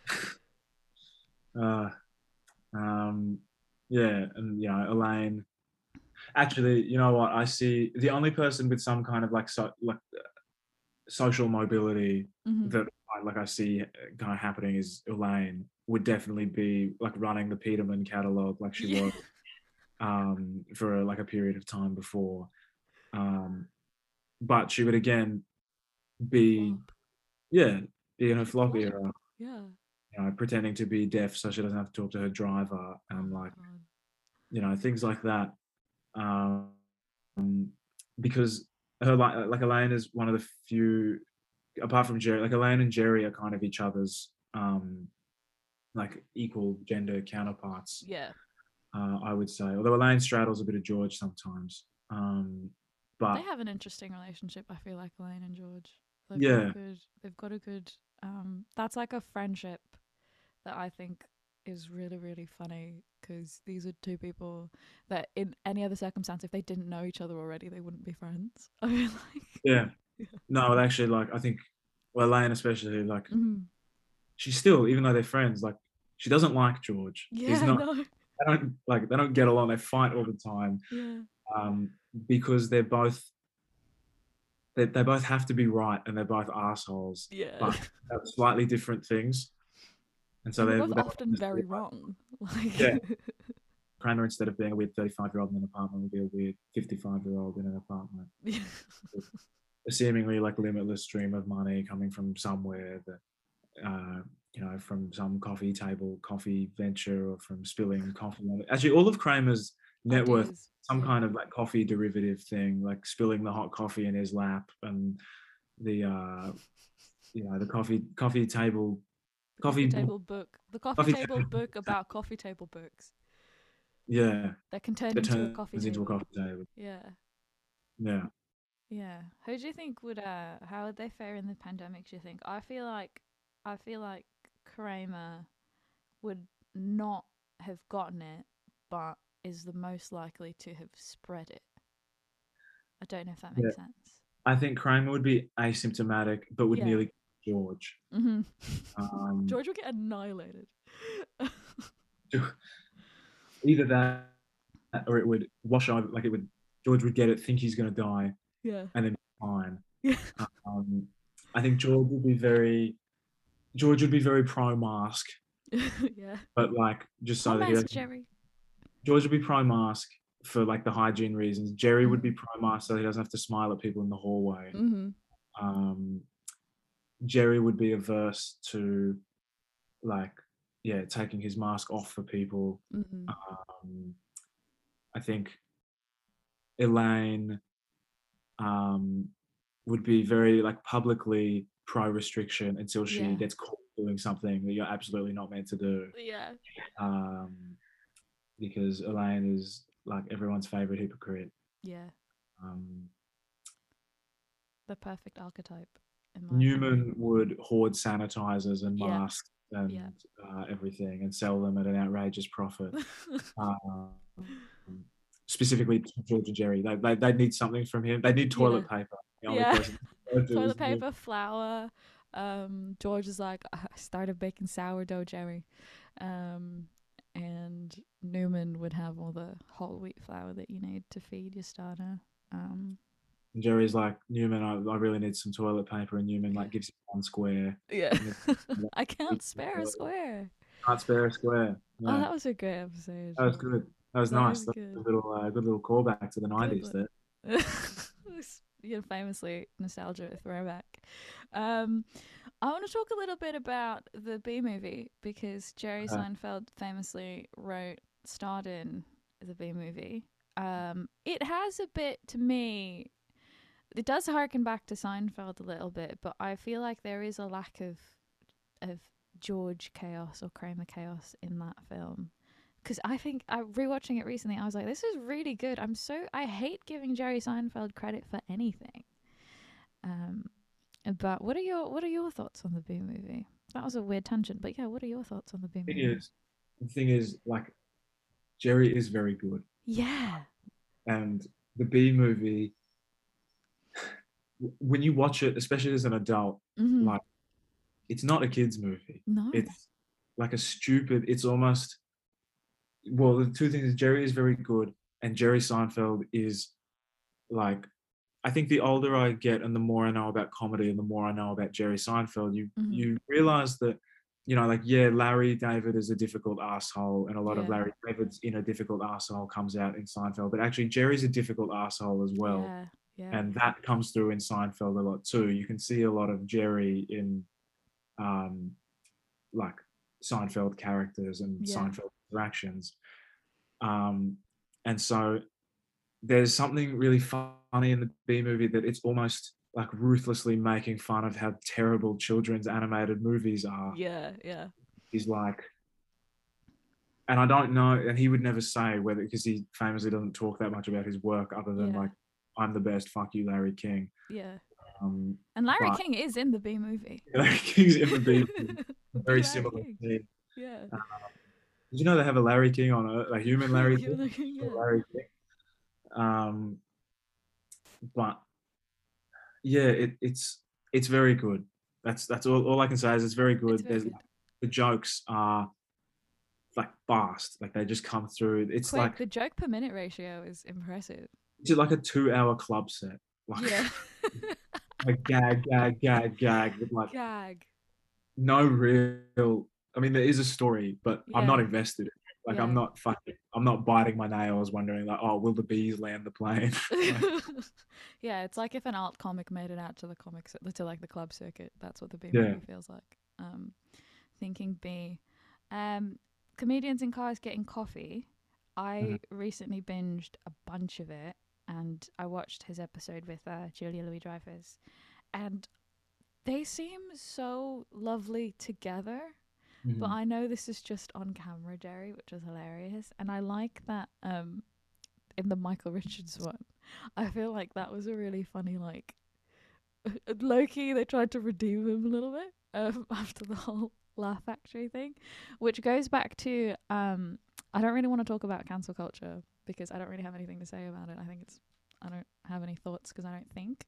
uh, um, yeah, and Elaine. Actually, you know what? I see the only person with some kind of social mobility Mm-hmm. that I see kind of happening is Elaine would definitely be like running the Peterman catalog like she Yeah. was for like a period of time before. Um, but she would again be, Flop. yeah, be in her flop Flop. era, Yeah. pretending to be deaf so she doesn't have to talk to her driver Oh and my like, god. things like that. Um, because her like Elaine is one of the few, apart from Jerry, like Elaine and Jerry are kind of each other's like equal gender counterparts. Yeah. I would say, although Elaine straddles a bit of George sometimes. They But have an interesting relationship, I feel like Elaine and George. yeah, They've got a good that's like a friendship that I think is really, really funny because these are two people that in any other circumstance, if they didn't know each other already, they wouldn't be friends. I feel like. yeah, Yeah. no, actually, like I think, well, Elaine especially, like Mm-hmm. she's still, even though they're friends, like she doesn't like George. He's Yeah, I not. know. They don't get along. They fight all the time, Yeah. um, because they both have to be right and they're both assholes, Yeah. but have slightly different things. And so And they're they, both they often very wrong. yeah, Like Kramer, instead of being a weird 35-year-old in an apartment, would be a weird 55-year-old in an apartment. yeah. A seemingly like limitless stream of money coming from somewhere that, from some coffee venture, or from spilling coffee. Actually, all of Kramer's net worth, Ideas. some Yeah. kind of like coffee derivative thing, like spilling the hot coffee in his lap and the, the coffee table, The coffee coffee, table book. The coffee coffee, table book about coffee table books yeah, that can turn that into a coffee turns into a table. coffee table. Yeah. Yeah. Yeah. Who do you think would how would they fare in the pandemic, do you think? I feel like Kramer would not have gotten it, but is the most likely to have spread it. I don't know if that Yeah. makes sense. I think Kramer would be asymptomatic, but would Yeah. nearly George. Mm-hmm. Um, George would get annihilated. Either that or it would wash over, like it would, George would get it, think he's going to die, Yeah. and then be fine. Yeah. Um, I think George would be very pro mask, Yeah. but like just so Come that he ask doesn't. Jerry. George would be pro mask for like the hygiene reasons. Jerry would Mm-hmm. be pro mask so he doesn't have to smile at people in the hallway. Mm-hmm. Um, Jerry would be averse to like, yeah, taking his mask off for people. Mm-hmm. Um, I think Elaine um, would be very like publicly pro restriction until she Yeah. gets caught doing something that you're absolutely not meant to do. Yeah. Um, because Elaine is like everyone's favorite hypocrite. Yeah. Um, The perfect archetype, in my opinion. Newman would hoard sanitizers and Yeah. masks Yeah. and everything and sell them at an outrageous profit. Um, Specifically to George and Jerry, they'd need something from him. They need Yeah. toilet paper. The only Yeah. person to do is Toilet paper, flour. George is like, I started baking sourdough, Jerry. And Newman would have all the whole wheat flour that you need to feed your starter. Um, And Jerry's like, Newman, I really need some toilet paper. And Newman yeah. like gives him one square. Yeah. And I can't spare a square. can't spare a square. Oh, Yeah, that was a great episode. that was good. That was That nice. is That was good. a good little callback to the Good 90s there. one. Famously nostalgia throwback. I want to talk a little bit about the B movie because Jerry Seinfeld famously starred in the B movie. It has a bit, to me, it does harken back to Seinfeld a little bit, but I feel like there is a lack of George chaos or Kramer chaos in that film because I think I rewatching it recently. I was like, this is really good. I hate giving Jerry Seinfeld credit for anything. Um, but what are your thoughts on the Bee Movie? That was a weird tangent, but yeah, what are your thoughts on the Bee Thing Movie? is, the thing is, like Jerry is very good, Yeah. and the B movie, when you watch it, especially as an adult, Mm-hmm. like it's not a kids movie. No. It's like a stupid. It's almost well. The two things is Jerry is very good, and Jerry Seinfeld is like. I think the older I get, and the more I know about comedy, and the more I know about Jerry Seinfeld, Mm-hmm. you realize that like yeah, Larry David is a difficult asshole, and a lot of Yeah. Larry David's in a difficult asshole comes out in Seinfeld, but actually Jerry's a difficult asshole as well, Yeah. Yeah. and that comes through in Seinfeld a lot too. You can see a lot of Jerry in um, like Seinfeld characters and Yeah. Seinfeld interactions. Um, and so there's something really funny in the B movie that it's almost like ruthlessly making fun of how terrible children's animated movies are. Yeah. Yeah. He's like, and I don't know, and he would never say whether because he famously doesn't talk that much about his work other than Yeah. like, I'm the best, fuck you, Larry King. Yeah. Um, And Larry but King is in the Bee Movie. Larry King's in the B movie, Be very Larry similar King. scene. Yeah. Did you know they have a Larry King on Earth, a human Larry You're King? like, yeah. Larry King. Um, but yeah, it's very good. That's all I can say is it's very It's good. very There's good. the jokes are like fast, like they just come through. Quick, the joke per minute ratio is impressive. It's like a 2 hour club set, like Yeah. like gag, gag, gag, gag, with like Gag. no real. I mean, there is a story, but I'm not Yeah. invested in it. Like Yeah. I'm not biting my nails, wondering like, oh, will the bees land the plane? Like, Yeah, it's like if an alt comic made it out to the comics to like the club circuit. That's what the B yeah. movie feels like. Thinking B. Um, Comedians in Cars Getting Coffee. Mhm. I recently binged a bunch of it, and I watched his episode with Julia Louis Dreyfus, and they seem so lovely together. But Mhm. I know this is just on camera, Jerry, which is hilarious, and I like that. In the Michael Richards one, I feel like that was a really funny like Loki. They tried to redeem him a little bit after the whole Laugh Factory thing, which goes back to I don't really want to talk about cancel culture because I don't really have anything to say about it. I don't have any thoughts because I don't think.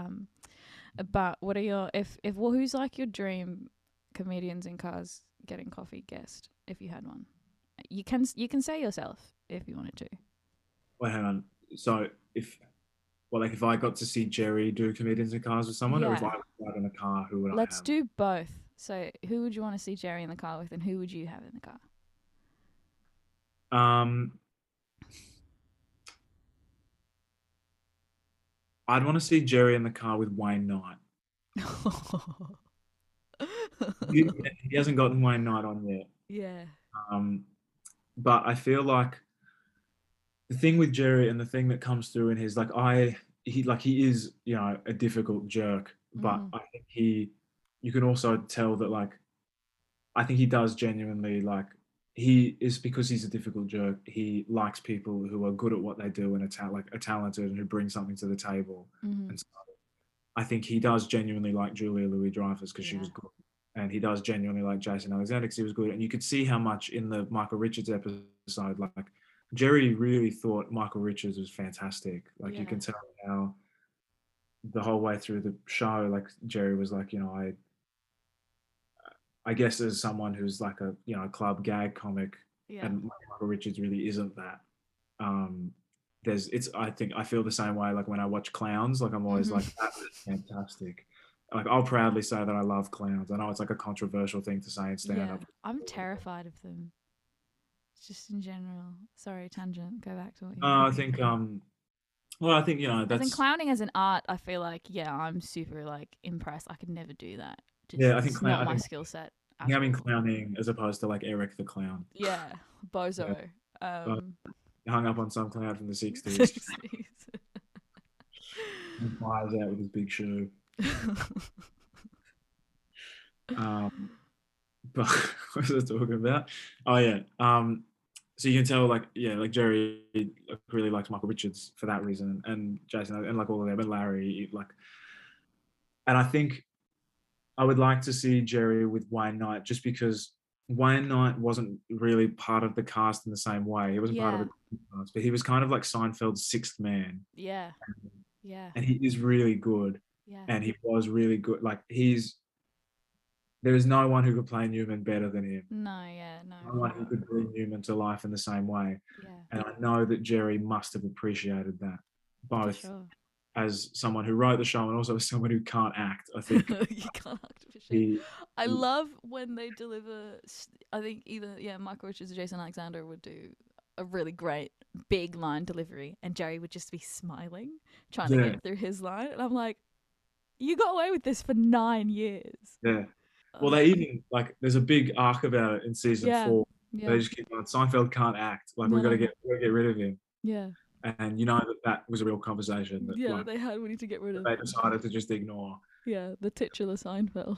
But what are your if well, who's like your dream comedians in cars getting coffee guest if you had one? You can say yourself if you wanted to. Wait, hang on. So if I got to see Jerry do comedians in cars with someone, or if I Yeah. was out in a car, who would I Let's have? do both. So, who would you want to see Jerry in the car with, and who would you have in the car? Um, I'd want to see Jerry in the car with Wayne Knight. He hasn't gotten Wayne Knight on yet. Yeah. Um, but I feel like the thing with Jerry and the thing that comes through in his he is a difficult jerk, but Mhm. I think you can also tell that like I think he does genuinely like he is because he's a difficult jerk. He likes people who are good at what they do and are talented and who bring something to the table. Mhm. And so I think he does genuinely like Julia Louis Dreyfus because she was Yeah. good, and he does genuinely like Jason Alexander because he was good. And you could see how much in the Michael Richards episode, like Jerry really thought Michael Richards was fantastic. Like you Yeah. can tell how the whole way through the show, like Jerry was like, I guess as someone who's like a club gag comic, Yeah. and Michael Richards really isn't that. Um, I think I feel the same way. Like when I watch clowns, like I'm always Mhm. like that is fantastic. Like I'll proudly say that I love clowns. I know it's like a controversial thing to say in stand Yeah. up. I'm terrified of them. Just in general. Sorry, tangent. Go back to what you were I saying. think well I think As in that's clowning as an art, I feel like yeah, I'm super like impressed. I could never do that. Just yeah I think it's not my skill set at having all. clowning as opposed to like Eric the clown. Yeah, Yeah, bozo. but Um, hung up on some clown from the '60s 60s. and flies out with his big shoe. Um, but what was I talking about? Oh yeah. so you can tell, like, yeah, like Jerry like, really likes Michael Richards for that reason, and Jason, and like all of them, and Larry, like, and I think I would like to see Jerry with Wayne Knight, just because Wayne Knight wasn't really part of the cast in the same way. He wasn't part of Yeah. the cast, but he was kind of like Seinfeld's sixth man, Yeah. Yeah. and he is really good, Yeah. and he was really good. Like, there is no one who could play Newman better than him. No, yeah, no. No one who could bring Newman to life in the same way. Yeah. And I know that Jerry must have appreciated that, For both sure. as someone who wrote the show and also as someone who can't act. I think You can't act for shit. he, I love when they deliver. I think either Michael Richards or Jason Alexander would do a really great big line delivery, and Jerry would just be smiling, trying to get through his line, and I'm like, you got away with this for 9 years. Yeah. Well, they even, like, there's a big arc about it in season 4. Yeah. They just keep going, Seinfeld can't act. Like, we got to get rid of him. Yeah. And you know that was a real conversation. That, like, they had. We need to get rid of. They decided to just ignore. Yeah, the titular Seinfeld.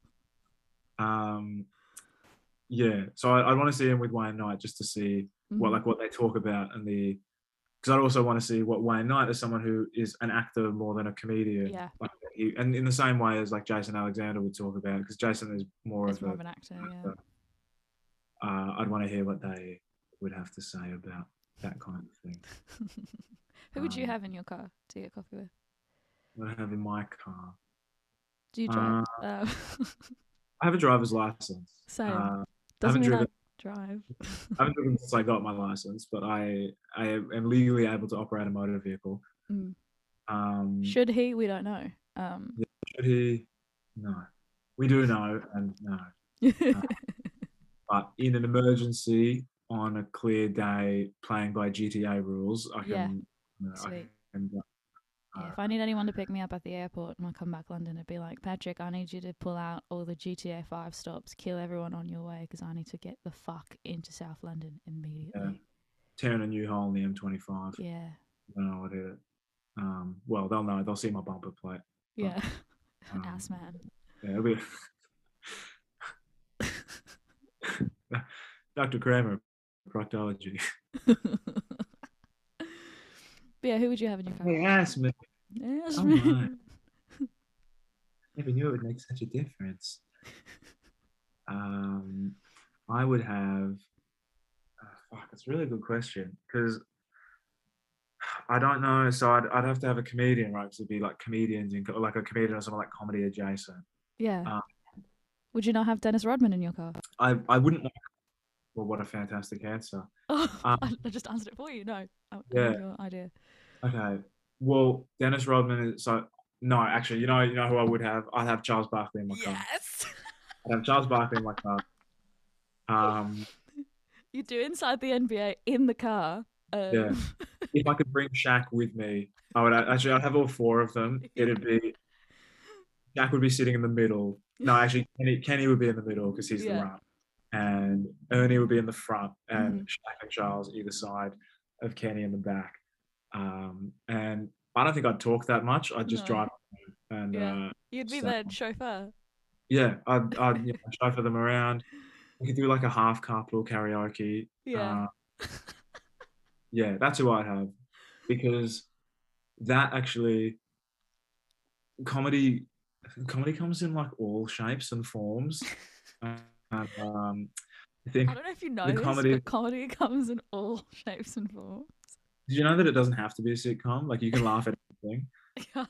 Yeah. So I want to see him with Wayne Knight, just to see what they talk about, and because I also want to see what Wayne Knight, as someone who is an actor more than a comedian. Yeah. Like, and in the same way as like Jason Alexander would talk about, because Jason is more of an actor. Yeah. I'd want to hear what they would have to say about that kind of thing. Who would you have in your car to get coffee with? What I have in my car. Do you drive? I have a driver's license. Same. Doesn't mean I drive. I haven't driven since I got my license, but I am legally able to operate a motor vehicle. Should he? We don't know. Should he? No. We do know, and no. But in an emergency, on a clear day, playing by GTA rules, I can. Sweet. If I need anyone to pick me up at the airport when I come back London, it'd be like, Patrick, I need you to pull out all the GTA 5 stops, kill everyone on your way, because I need to get the fuck into South London immediately. Yeah. Turn a new hole in the M25. Yeah. I don't know what it is. Well, they'll know. They'll see my bumper plate. Yeah. Ass man. Yeah, it'll be Dr. Kramer, proctology. But yeah, who would you have in your car? Hey, ass man. Ass man. Never knew it would make such a difference. I would have. It's a really good question, because I don't know. So I'd have to have a comedian, right? Because it'd be like comedians, like a comedian or something like comedy adjacent. Yeah. Would you not have Dennis Rodman in your car? I wouldn't. Well, what a fantastic answer. I just answered it for you. No. Your idea. Okay. Well, Dennis Rodman is no, actually, you know who I would have? I'd have Charles Barkley in my car. Yes. I'd have Charles Barkley in my car. You do inside the NBA in the car. Yeah. If I could bring Shaq with me, I'd have all 4 of them. It'd be Shaq would be sitting in the middle. No, actually, Kenny would be in the middle because he's the run, and Ernie would be in the front, and Shaq and Charles either side of Kenny in the back. And I don't think I'd talk that much. I'd just drive, and you'd be the chauffeur. Yeah, I'd chauffeur them around. We could do like a half carpool karaoke. Yeah. Yeah, that's who I'd have, because that actually comedy comes in like all shapes and forms. And, I think I don't know if you know this, but comedy comes in all shapes and forms. Did you know that it doesn't have to be a sitcom? Like, you can laugh at anything. Yeah.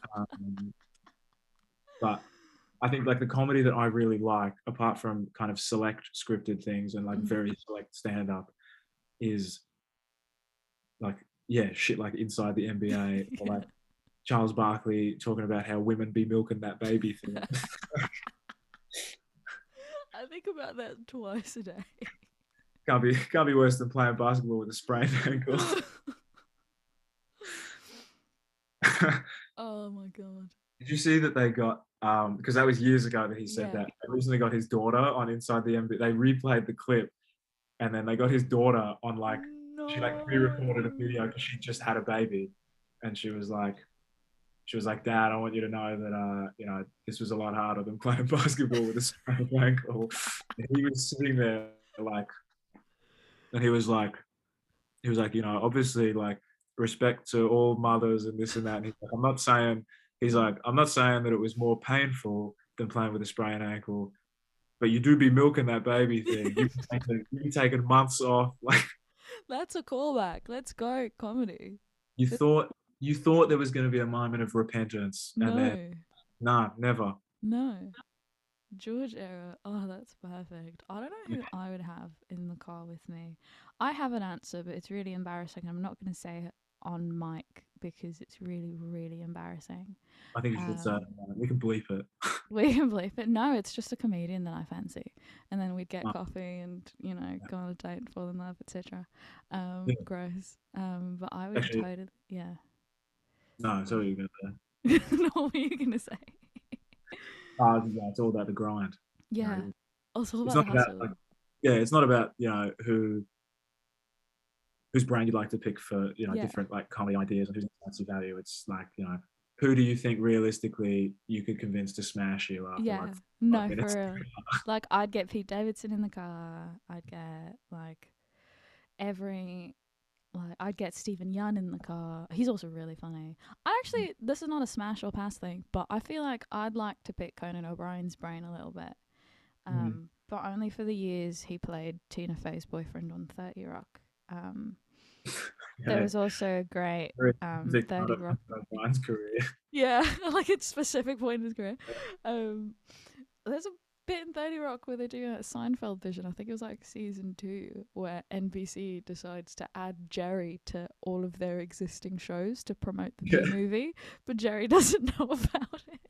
But I think like the comedy that I really like, apart from kind of select scripted things and like very select stand-up, is like, shit like Inside the NBA or like Charles Barkley talking about how women be milking that baby thing. I think about that twice a day. Can't be worse than playing basketball with a sprained ankle. Oh my god. Did you see that they got because that was years ago that he said that. They recently got his daughter on Inside the NBA. They replayed the clip, and then they got his daughter on like she like pre-recorded a video because she just had a baby, and she was like, Dad, I want you to know that this was a lot harder than playing basketball with a sprained ankle. And he was sitting there like, and he was like, he was like, you know, obviously like respect to all mothers and this and that. And he's like, I'm not saying that it was more painful than playing with a sprained ankle, but you do be milking that baby thing. You be taking months off. Like That's a callback. Let's go comedy. you thought there was going to be a moment of repentance, and then No, nah, never. no. George era. Oh, that's perfect. I don't know who I would have in the car with me. I have an answer, but it's really embarrassing. I'm not going to say it on mic because it's really, really embarrassing. I think you should say we can bleep it. We can bleep it. No, it's just a comedian that I fancy. And then we'd get Oh. coffee and, you know, go on a date and fall in love, etc. Yeah. Gross. But I would Actually- totally, yeah. No, sorry, you're going to. No, what were you going to say? Yeah, it's all about the grind. Yeah. know, Also it's about not the about, hustle. like, yeah, it's not about, you know, whose brand you'd like to pick for, you know, Yeah. different like comedy ideas and whose fancy value. It's like, you know, who do you think realistically you could convince to smash you after Yeah. like No, 5 minutes? for real. Like, I'd get Pete Davidson in the car. I'd get, like, I'd get Stephen Yun in the car. He's also really funny. This is not a smash or pass thing, but I feel like I'd like to pick Conan O'Brien's brain a little bit. But only for the years he played Tina Fey's boyfriend on 30 Rock. There was also a great 30 Rock. Brian's career. Yeah, like its specific point in his career. There's a bit in 30 Rock where they do a Seinfeld vision. I think it was like season 2, where NBC decides to add Jerry to all of their existing shows to promote the new movie, but Jerry doesn't know about it.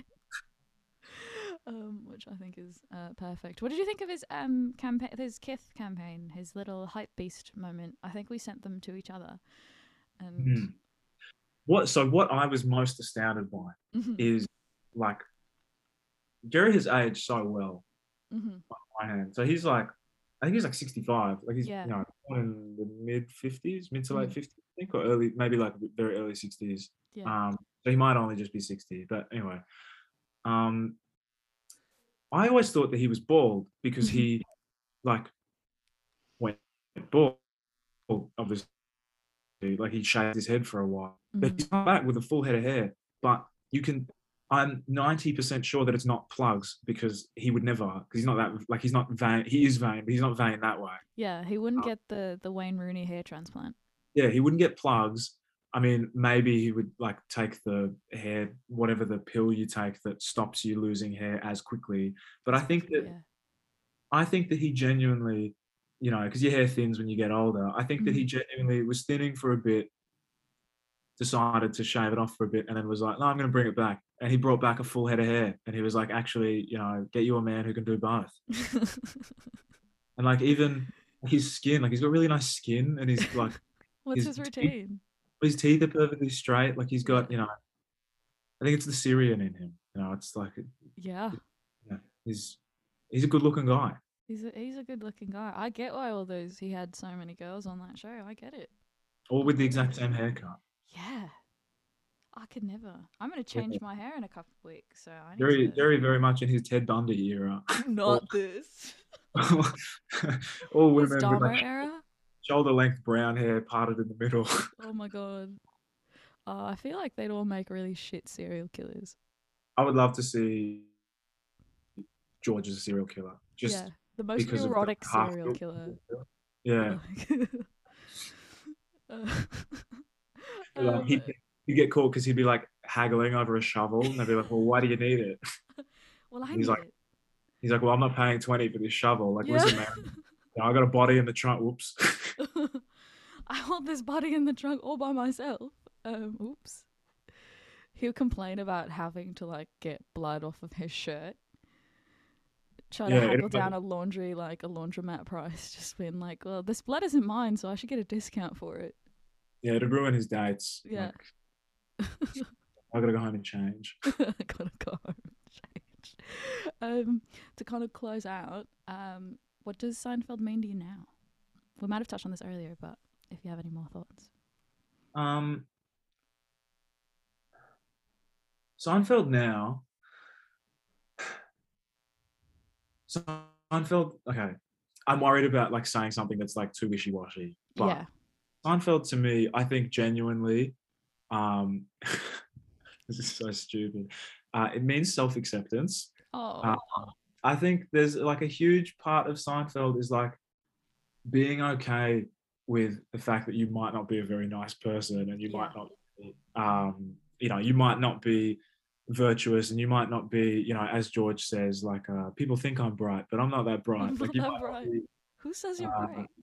Which I think is perfect. What did you think of his campaign, his Kith campaign, his little hype beast moment? I think we sent them to each other. And What I was most astounded by is like Jerry has aged so well on one hand. So he's like, I think he's like 65. Like he's you know, born in the mid to late 50s, I think, or early, maybe like very early 60s. Yeah. So he might only just be 60. But anyway, I always thought that he was bald because he like went bald, obviously. Like he shaved his head for a while, but he's come back with a full head of hair. But I'm 90% sure that it's not plugs, because he would never, because he's not that, like, he's not vain. He is vain, but he's not vain that way. Yeah, he wouldn't get the Wayne Rooney hair transplant. Yeah, he wouldn't get plugs. I mean, maybe he would like take the hair, whatever the pill you take that stops you losing hair as quickly. But I think that he genuinely, you know, because your hair thins when you get older. I think that he genuinely was thinning for a bit, decided to shave it off for a bit, and then was like, no, I'm going to bring it back. And he brought back a full head of hair. And he was like, actually, you know, get you a man who can do both. And like, even his skin, like, he's got really nice skin, and he's like, what's his routine? His teeth are perfectly straight. Like, he's got, you know, I think it's the Syrian in him. You know, it's like, yeah, he's a good looking guy. He's a good looking guy. I get why he had so many girls on that show. I get it. All with the exact same haircut. Yeah. I could never. I'm going to change my hair in a couple of weeks. So I need Very, to... very much in his Ted Bundy era. Not this. All His women Dahmer with like era? shoulder length brown hair parted in the middle. Oh my God. I feel like they'd all make really shit serial killers. I would love to see George as a serial killer. Just the most erotic serial killer. Yeah. He'd get caught because he'd be like haggling over a shovel, and they'd be like, well, why do you need it? Well, I need it. He's like, well, I'm not paying 20 for this shovel. Like, listen, man, I got a body in the trunk. Whoops. I want this body in the trunk all by myself. Oops. He'll complain about having to like get blood off of his shirt. Try to haggle down a laundromat price, just being like, well, this blood isn't mine, so I should get a discount for it. Yeah, it'd ruin his dates. Yeah. Like, I gotta go home and change. I gotta go home and change. To kind of close out, what does Seinfeld mean to you now? We might have touched on this earlier, but if you have any more thoughts. Seinfeld now. Seinfeld, okay. I'm worried about like saying something that's like too wishy-washy. But Seinfeld to me, I think genuinely, um, this is so stupid. It means self-acceptance. Oh, Uh, I think there's like a huge part of Seinfeld is like being okay with the fact that you might not be a very nice person and you yeah. might not be, you might not be virtuous and you might not be, as George says, like people think I'm bright, but I'm not that bright. I'm Like not you that might not bright. be, Who says you're uh, bright?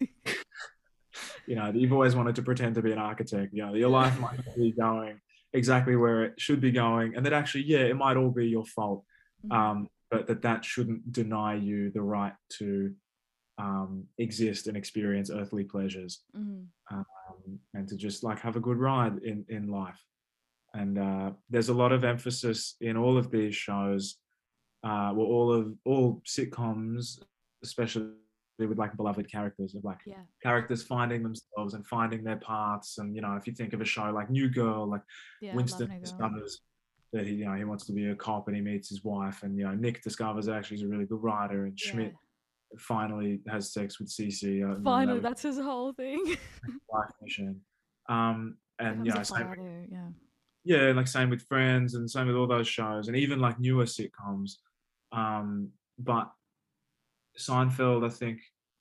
you've always wanted to pretend to be an architect. Your Yeah. life might not be going exactly where it should be going, and that actually, yeah, it might all be your fault, Mhm. but that shouldn't deny you the right to exist and experience earthly pleasures, Mhm. and to just like have a good ride in life. And there's a lot of emphasis in all of these shows, all sitcoms, especially with like beloved characters of like Yeah. characters finding themselves and finding their paths. And if you think of a show like New Girl, like Yeah, I love Winston New Girl. discovers that he wants to be a cop and he meets his wife, and Nick discovers actually he's a really good writer, and Yeah. Schmidt finally has sex with Cece. That Finally, was that's his whole thing. life mission. And Becomes a same, father. Yeah. yeah, like same with Friends and same with all those shows, and even like newer sitcoms. But Seinfeld, I think,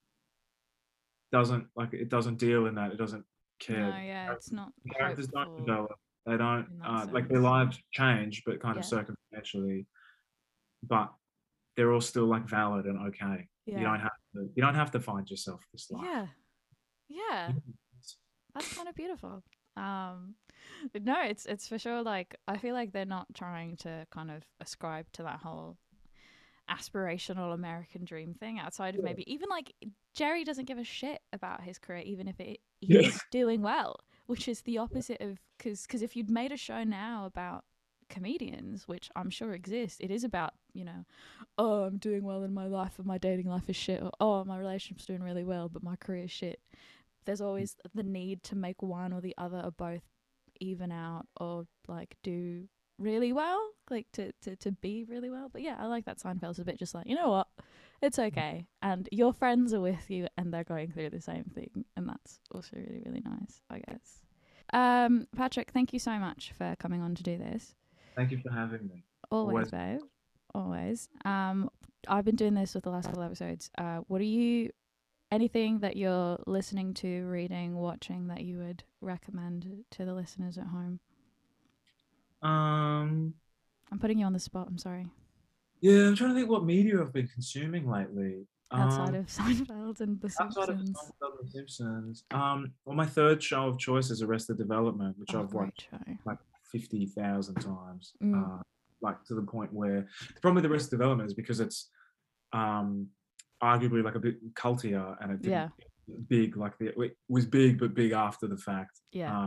doesn't deal in that. It doesn't No, care. yeah, it's not The characters don't hopeful develop. They don't in that like their sense. lives change, but kind of Yeah. circumstantially. But they're all still like valid and okay. You Yeah. don't have to. You don't have to find yourself this life. Yeah. Yeah. That's kind of beautiful. Um, no, it's for sure. Like, I feel like they're not trying to kind of ascribe to that whole aspirational American dream thing. Outside of maybe even like Jerry doesn't give a shit about his career, even if he Yeah. is doing well, which is the opposite of because if you'd made a show now about comedians, which I'm sure exist, it is about oh, I'm doing well in my life and my dating life is shit, or oh, my relationship's doing really well but my career's shit. There's always the need to make one or the other or both even out or like do really well, like to be really well. But yeah, I like that Seinfeld's a bit just like, you know what, it's okay, and your friends are with you and they're going through the same thing, and that's also really, really nice, I guess. Patrick, thank you so much for coming on to do this. Thank you for having me. Always, Always. babe. Always. I've been doing this with the last couple episodes. What are you anything that you're listening to, reading, watching that you would recommend to the listeners at home? Um, I'm putting you on the spot. I'm sorry. yeah, I'm trying to think what media I've been consuming lately. Outside of Seinfeld and The Outside of Simpsons. Seinfeld and Simpsons, well, my third show of choice is Arrested Development, which Oh, I've great watched show. like 50,000 times. Mm. Like to the point where the problem with Arrested Development is because it's arguably like a bit cultier, and it didn't Yeah. big like it was big but big after the fact. Yeah.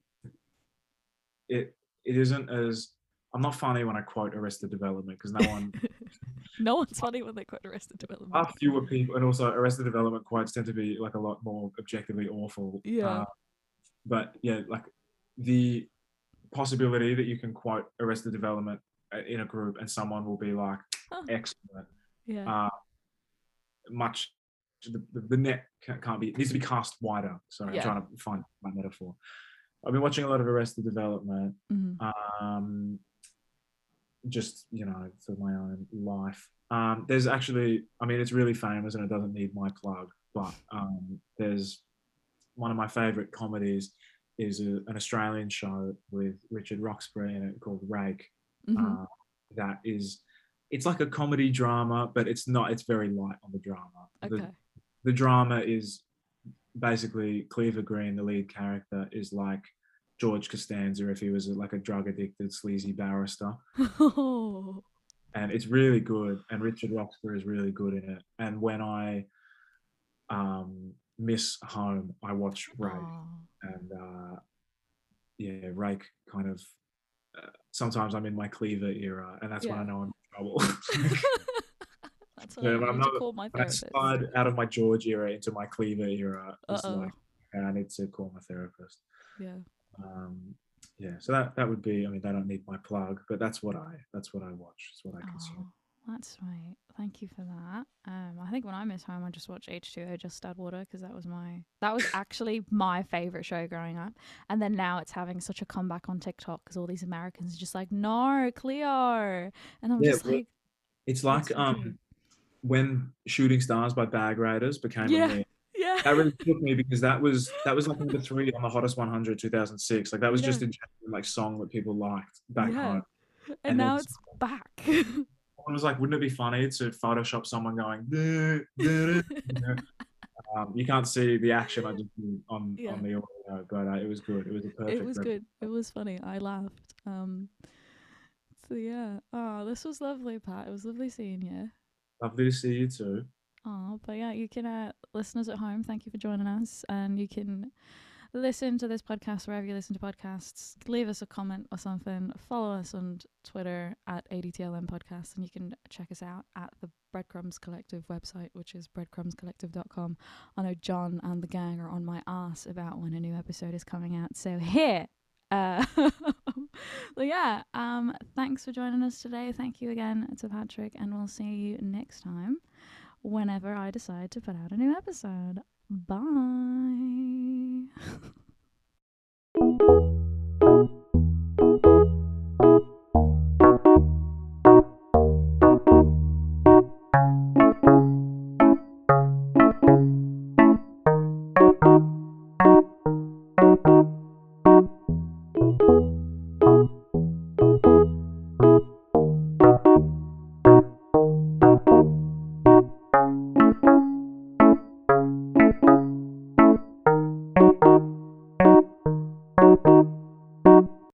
It isn't as I'm not funny when I quote Arrested Development because no one No one's funny when they quote Arrested Development. far fewer people, and also Arrested Development quotes tend to be like a lot more objectively awful. Yeah. But yeah, like the possibility that you can quote Arrested Development in a group and someone will be like excellent. Yeah. Much the net can't be, it needs to be cast wider. Sorry, Yeah. I'm trying to find my metaphor. I've been watching a lot of Arrested Development. Mhm. Just for my own life. There's actually, I mean, it's really famous and it doesn't need my plug, but there's one of my favorite comedies is an Australian show with Richard Roxburgh in it called Rake. Mhm. That is, it's like a comedy drama, but it's not. It's very light on the drama. Okay. The drama is basically Cleaver Green, the lead character, is like George Costanza if he was like a drug addicted sleazy barrister. Oh. And it's really good, and Richard Roxburgh is really good in it. And when I miss home, I watch Rake. Oh. And yeah, Rake kind of sometimes I'm in my Cleaver era, and that's when I know I'm in trouble. That's when I need to call my when I therapist. slide out of my George era into my Cleaver era, it's Uh-oh. like I need to call my therapist. Yeah. Yeah, so that would be. I mean, they don't need my plug, but that's what I watch. It's what I consume. Oh, that's sweet. Thank you for that. I think when I miss home, I just watch H2O, Just Add Water, because that was actually my favorite show growing up. And then now it's having such a comeback on TikTok because all these Americans are just like, no, Cleo, and I'm Yeah, just like, it's like it's so good. when Shooting Stars by Bag Raiders became a Yeah, meme. yeah, That really took me because that was like number 3 on the Hottest 100 2006. Like that was yeah, just a genuine like song that people liked back yeah. home. And And then now it's back. someone was like, wouldn't it be funny to Photoshop someone going, "Duh, duh, duh." You can't see the action I just did on Yeah, the audio, but it was good. It was a it perfect was good. It was funny. I laughed. So yeah. Oh, this was lovely, Pat. It was lovely seeing you. Lovely to see you too. Oh, but yeah, you can, listeners at home, thank you for joining us. And you can listen to this podcast wherever you listen to podcasts. Leave us a comment or something. Follow us on Twitter at ADTLM Podcast. And you can check us out at the Breadcrumbs Collective website, which is breadcrumbscollective.com. I know John and the gang are on my ass about when a new episode is coming out. So here. But yeah, thanks for joining us today. Thank you again to Patrick, and we'll see you next time whenever I decide to put out a new episode. Bye.